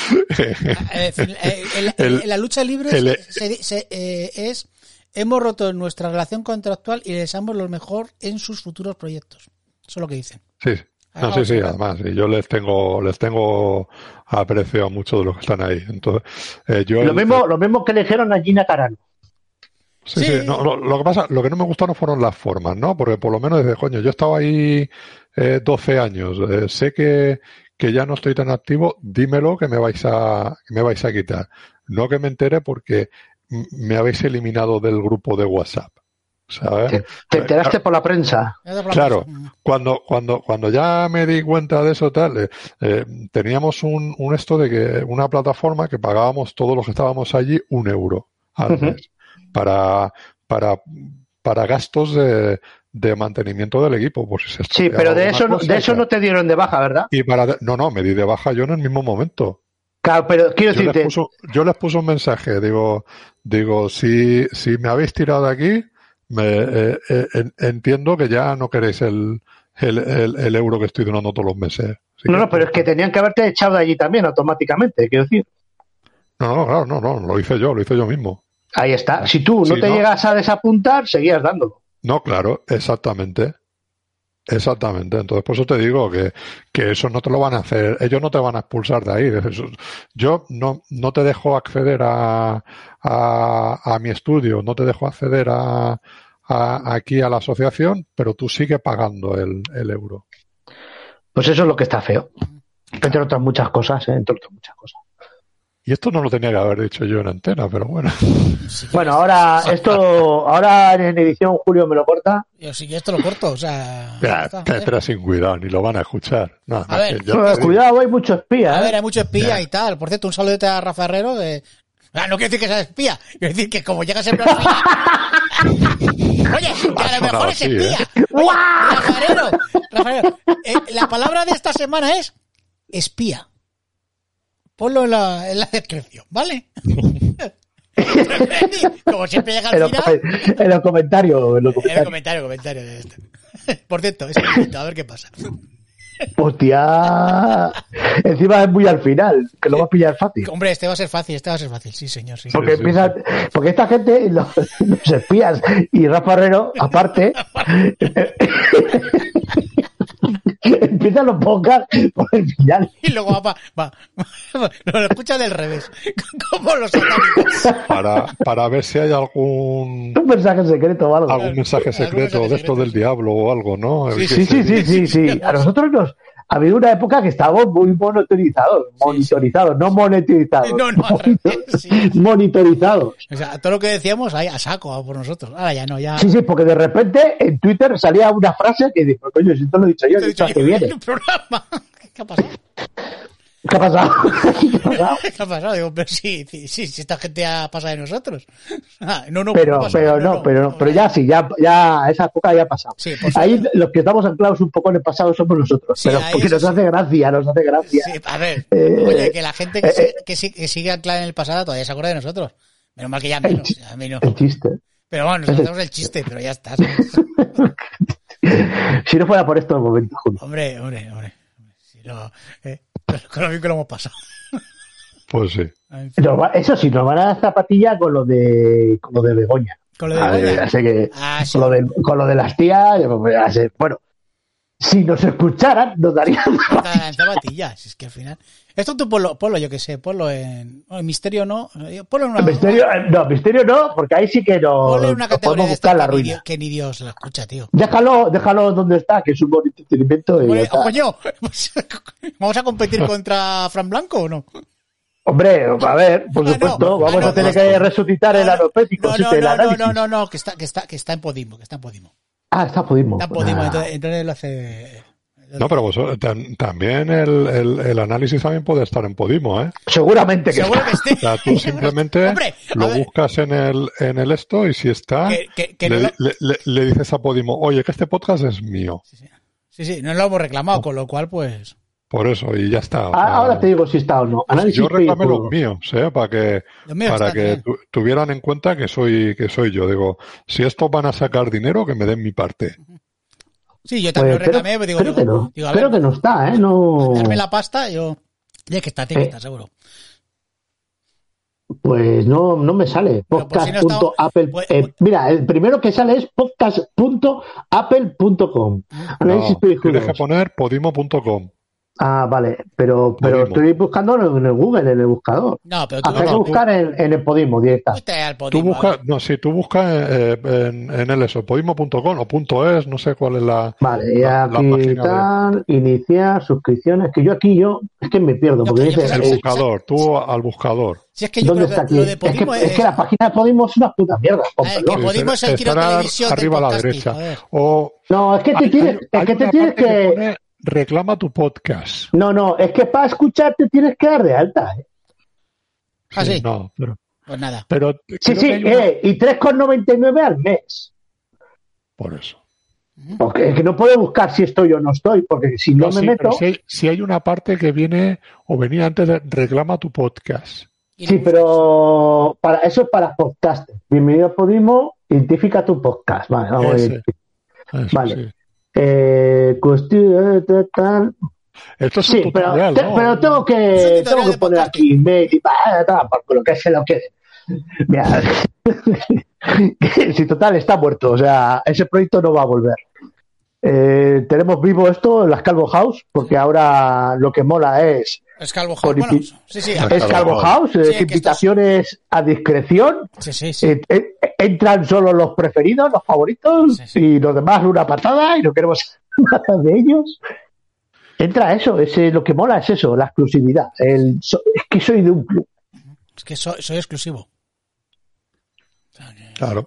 La lucha libre es hemos roto nuestra relación contractual y les deseamos lo mejor en sus futuros proyectos. Eso es lo que dicen. Sí. No, sí, además, y yo les tengo aprecio a muchos de los que están ahí. Entonces, lo mismo que le dijeron a Gina Carano. Sí. No, lo que pasa, lo que no me gustaron fueron las formas, ¿no? Porque por lo menos desde coño, yo estaba ahí 12 años, sé que ya no estoy tan activo, dímelo que me vais a quitar. No que me entere porque me habéis eliminado del grupo de WhatsApp. ¿Sabes? Te enteraste por la prensa. Claro, cuando ya me di cuenta de eso tal, teníamos un esto de que una plataforma que pagábamos todos los que estábamos allí €1 al mes para gastos de mantenimiento del equipo. Por si se sí, pero de eso no te dieron de baja, ¿verdad? Y no, me di de baja yo en el mismo momento. Claro, pero quiero decirte... Yo les puse un mensaje, digo, si me habéis tirado de aquí, entiendo que ya no queréis el euro que estoy donando todos los meses. No, pero es que tenían que haberte echado de allí también automáticamente, quiero decir. No, claro, no, lo hice yo mismo. Ahí está. Si tú no te llegas a desapuntar, seguías dándolo. No, claro, exactamente. Entonces, por eso te digo que eso no te lo van a hacer. Ellos no te van a expulsar de ahí. Yo no te dejo acceder a mi estudio, no te dejo acceder aquí a la asociación, pero tú sigues pagando el euro. Pues eso es lo que está feo. Entre otras muchas cosas, Y esto no lo tenía que haber dicho yo en antena, pero bueno. Bueno, ahora en edición Julio me lo corta. Yo sí que esto lo corto, o sea... Pero sin cuidado, ni lo van a escuchar. No, a ver, cuidado, hay mucho espía. A ver, hay mucho espía y tal. Por cierto, un saludete a Rafa Herrero de... no quiero decir que sea espía, quiero decir que como llega siempre a espía... Oye, que a lo mejor es espía. Oye, Rafa Herrero, la palabra de esta semana es espía. Ponlo en la descripción, ¿vale? Como siempre llega al final... En los comentarios. En el comentario de esto. Por cierto, es bonito, a ver qué pasa. Hostia. Encima es muy al final, que lo va a pillar fácil. Hombre, este va a ser fácil, sí, señor. Sí. Porque porque esta gente, los espías y Rafa Herrero, aparte... Empiezan los podcasts por el final. Y luego lo escucha del revés. Como los satánicos. Para ver si hay un mensaje secreto o algo. Algún mensaje secreto de esto del diablo o algo, ¿no? Sí. A nosotros ha habido una época que estábamos muy monitorizados, no monetizados. Monitorizados. O sea, todo lo que decíamos ahí a saco por nosotros. Ahora ya no, ya. Sí, porque de repente en Twitter salía una frase que dijo, coño, si esto lo he dicho yo, que viene. ¿Qué ha pasado? ¿Qué ha pasado? ¿Qué ha pasado? Digo, pero sí, esta gente ha pasado de nosotros. Pero ya esa época ya ha pasado. Sí, ahí los que estamos anclados un poco en el pasado somos nosotros, sí, pero porque nos hace gracia. Sí, a ver, oye, que la gente que sigue anclada en el pasado todavía se acuerda de nosotros. Menos mal que ya menos. El chiste. Pero bueno, nos hacemos el chiste, pero ya está. Si no fuera por esto el momento. Hombre. Si no, con lo bien que lo hemos pasado. Pues sí. Eso sí, nos van a dar zapatilla con lo de Begoña. Con lo de Begoña. Así que con lo de las tías, bueno, si nos escucharan, nos darían zapatillas. Es que al final. Esto tú ponlo, yo que sé, ponlo en Misterio no. Ponlo en una. Misterio no, porque ahí sí que no podemos buscar la ruina. Que ni Dios lo escucha, tío. Déjalo donde está, que es un buen entretenimiento. Coño, ¿vamos a competir contra Fran Blanco o no? Hombre, a ver, por supuesto, vamos a tener que resucitar el anopético. No, que está en Podimo, Ah, está en Podimo. Entonces lo hace... No, pero también el análisis también puede estar en Podimo, ¿eh? Seguramente que Seguro que esté. O sea, tú simplemente hombre, lo buscas en el esto y si está, le dices a Podimo, oye, que este podcast es mío. Sí, no lo hemos reclamado, con lo cual, pues... Por eso, y ya está. Ahora te digo si está o no. Yo reclamé los míos, para que tuvieran en cuenta que soy yo. Digo, si estos van a sacar dinero, que me den mi parte. Sí, yo también lo reclamé, pero digo, creo que no está, no. Darme la pasta, yo. Tiene que estar, seguro. Pues no me sale. Podcast.apple. Mira, el primero que sale es podcast.apple.com. No, tienes que poner podimo.com. Ah, vale, pero estoy buscando en el Google, en el buscador. No, pero tú hay que buscar en el Podimo directamente. Tú buscas en el eso, podimo.com o .es, no sé cuál es la. Vale, y aquí tal, iniciar, suscripciones, que es que me pierdo. Porque dice el buscador, tú al buscador. Si es que yo ¿Dónde está aquí? Es que la página de Podimo es una puta mierda. Que Podimo es el tiro de televisión arriba a la derecha. No, es que te tienes que reclama tu podcast. No, es que para escucharte tienes que dar de alta. ¿Ah, sí? No, pero. Pues nada. Pero sí, y 3,99 al mes. Por eso. Porque es que no puedo buscar si estoy o no estoy, porque si no me meto. Si hay una parte que venía antes de reclama tu podcast. Sí, pero eso es para podcast. Bienvenido a Podimo, identifica tu podcast. Vale, vamos a ver. Vale. Sí. Cuestión tal. Esto es un tutorial, ¿no? Pero tengo que poner aquí email y por lo que se lo quede. Mira, si total está muerto, o sea, ese proyecto no va a volver. Tenemos vivo esto en las Calvo House, porque ahora lo que mola es Calvo House. Bueno, es Calvo House, invitaciones a discreción. Sí. Entran solo los preferidos, los favoritos, y los demás una patada y no queremos nada de ellos. Entra eso, lo que mola es eso, la exclusividad. Es que soy de un club. Es que soy exclusivo. Claro.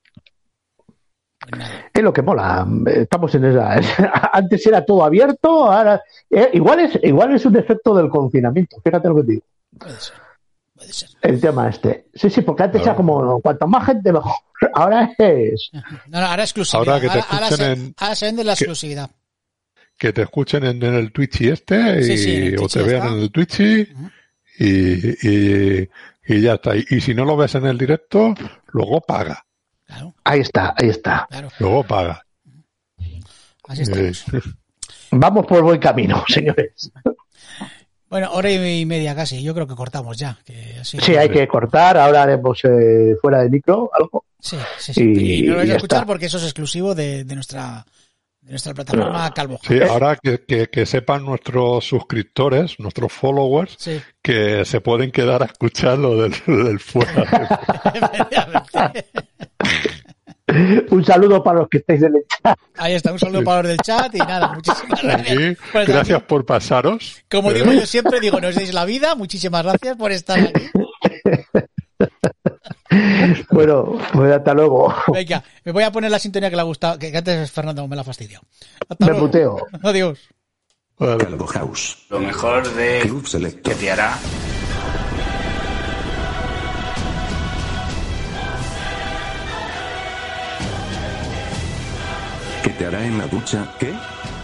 Es lo que mola. Estamos en esa. Antes era todo abierto, ahora igual es un efecto del confinamiento. Fíjate lo que te digo. Puede ser. El tema Sí, porque antes era como cuanto más gente mejor. Ahora es. No, ahora es exclusividad. Ahora se vende la exclusividad. Que te escuchen en el Twitch o te vean en el Twitch y ya está. Y si no lo ves en el directo, luego paga. Claro. Ahí está. Claro. Luego paga. Así estamos. Vamos por buen camino, señores. Bueno, hora y media casi. Yo creo que cortamos ya. Hay que cortar. Ahora haremos fuera de micro algo. Sí. Y no lo vais a escuchar porque eso es exclusivo de nuestra plataforma Calvo. Sí, ahora que sepan nuestros suscriptores, nuestros followers, que se pueden quedar a escuchar lo del fuera. Un saludo para los que estáis en el chat. Ahí está, un saludo para los del chat y nada, muchísimas gracias. Gracias por pasaros. Como digo yo siempre, no os deis la vida, muchísimas gracias por estar aquí. Bueno, pues hasta luego. Venga, me voy a poner la sintonía que le ha gustado, que antes Fernando me la fastidió. Me puteo. Adiós. Calvo House. Lo mejor de Club Selector. que te hará. ¿Qué te hará en la ducha? ¿Qué?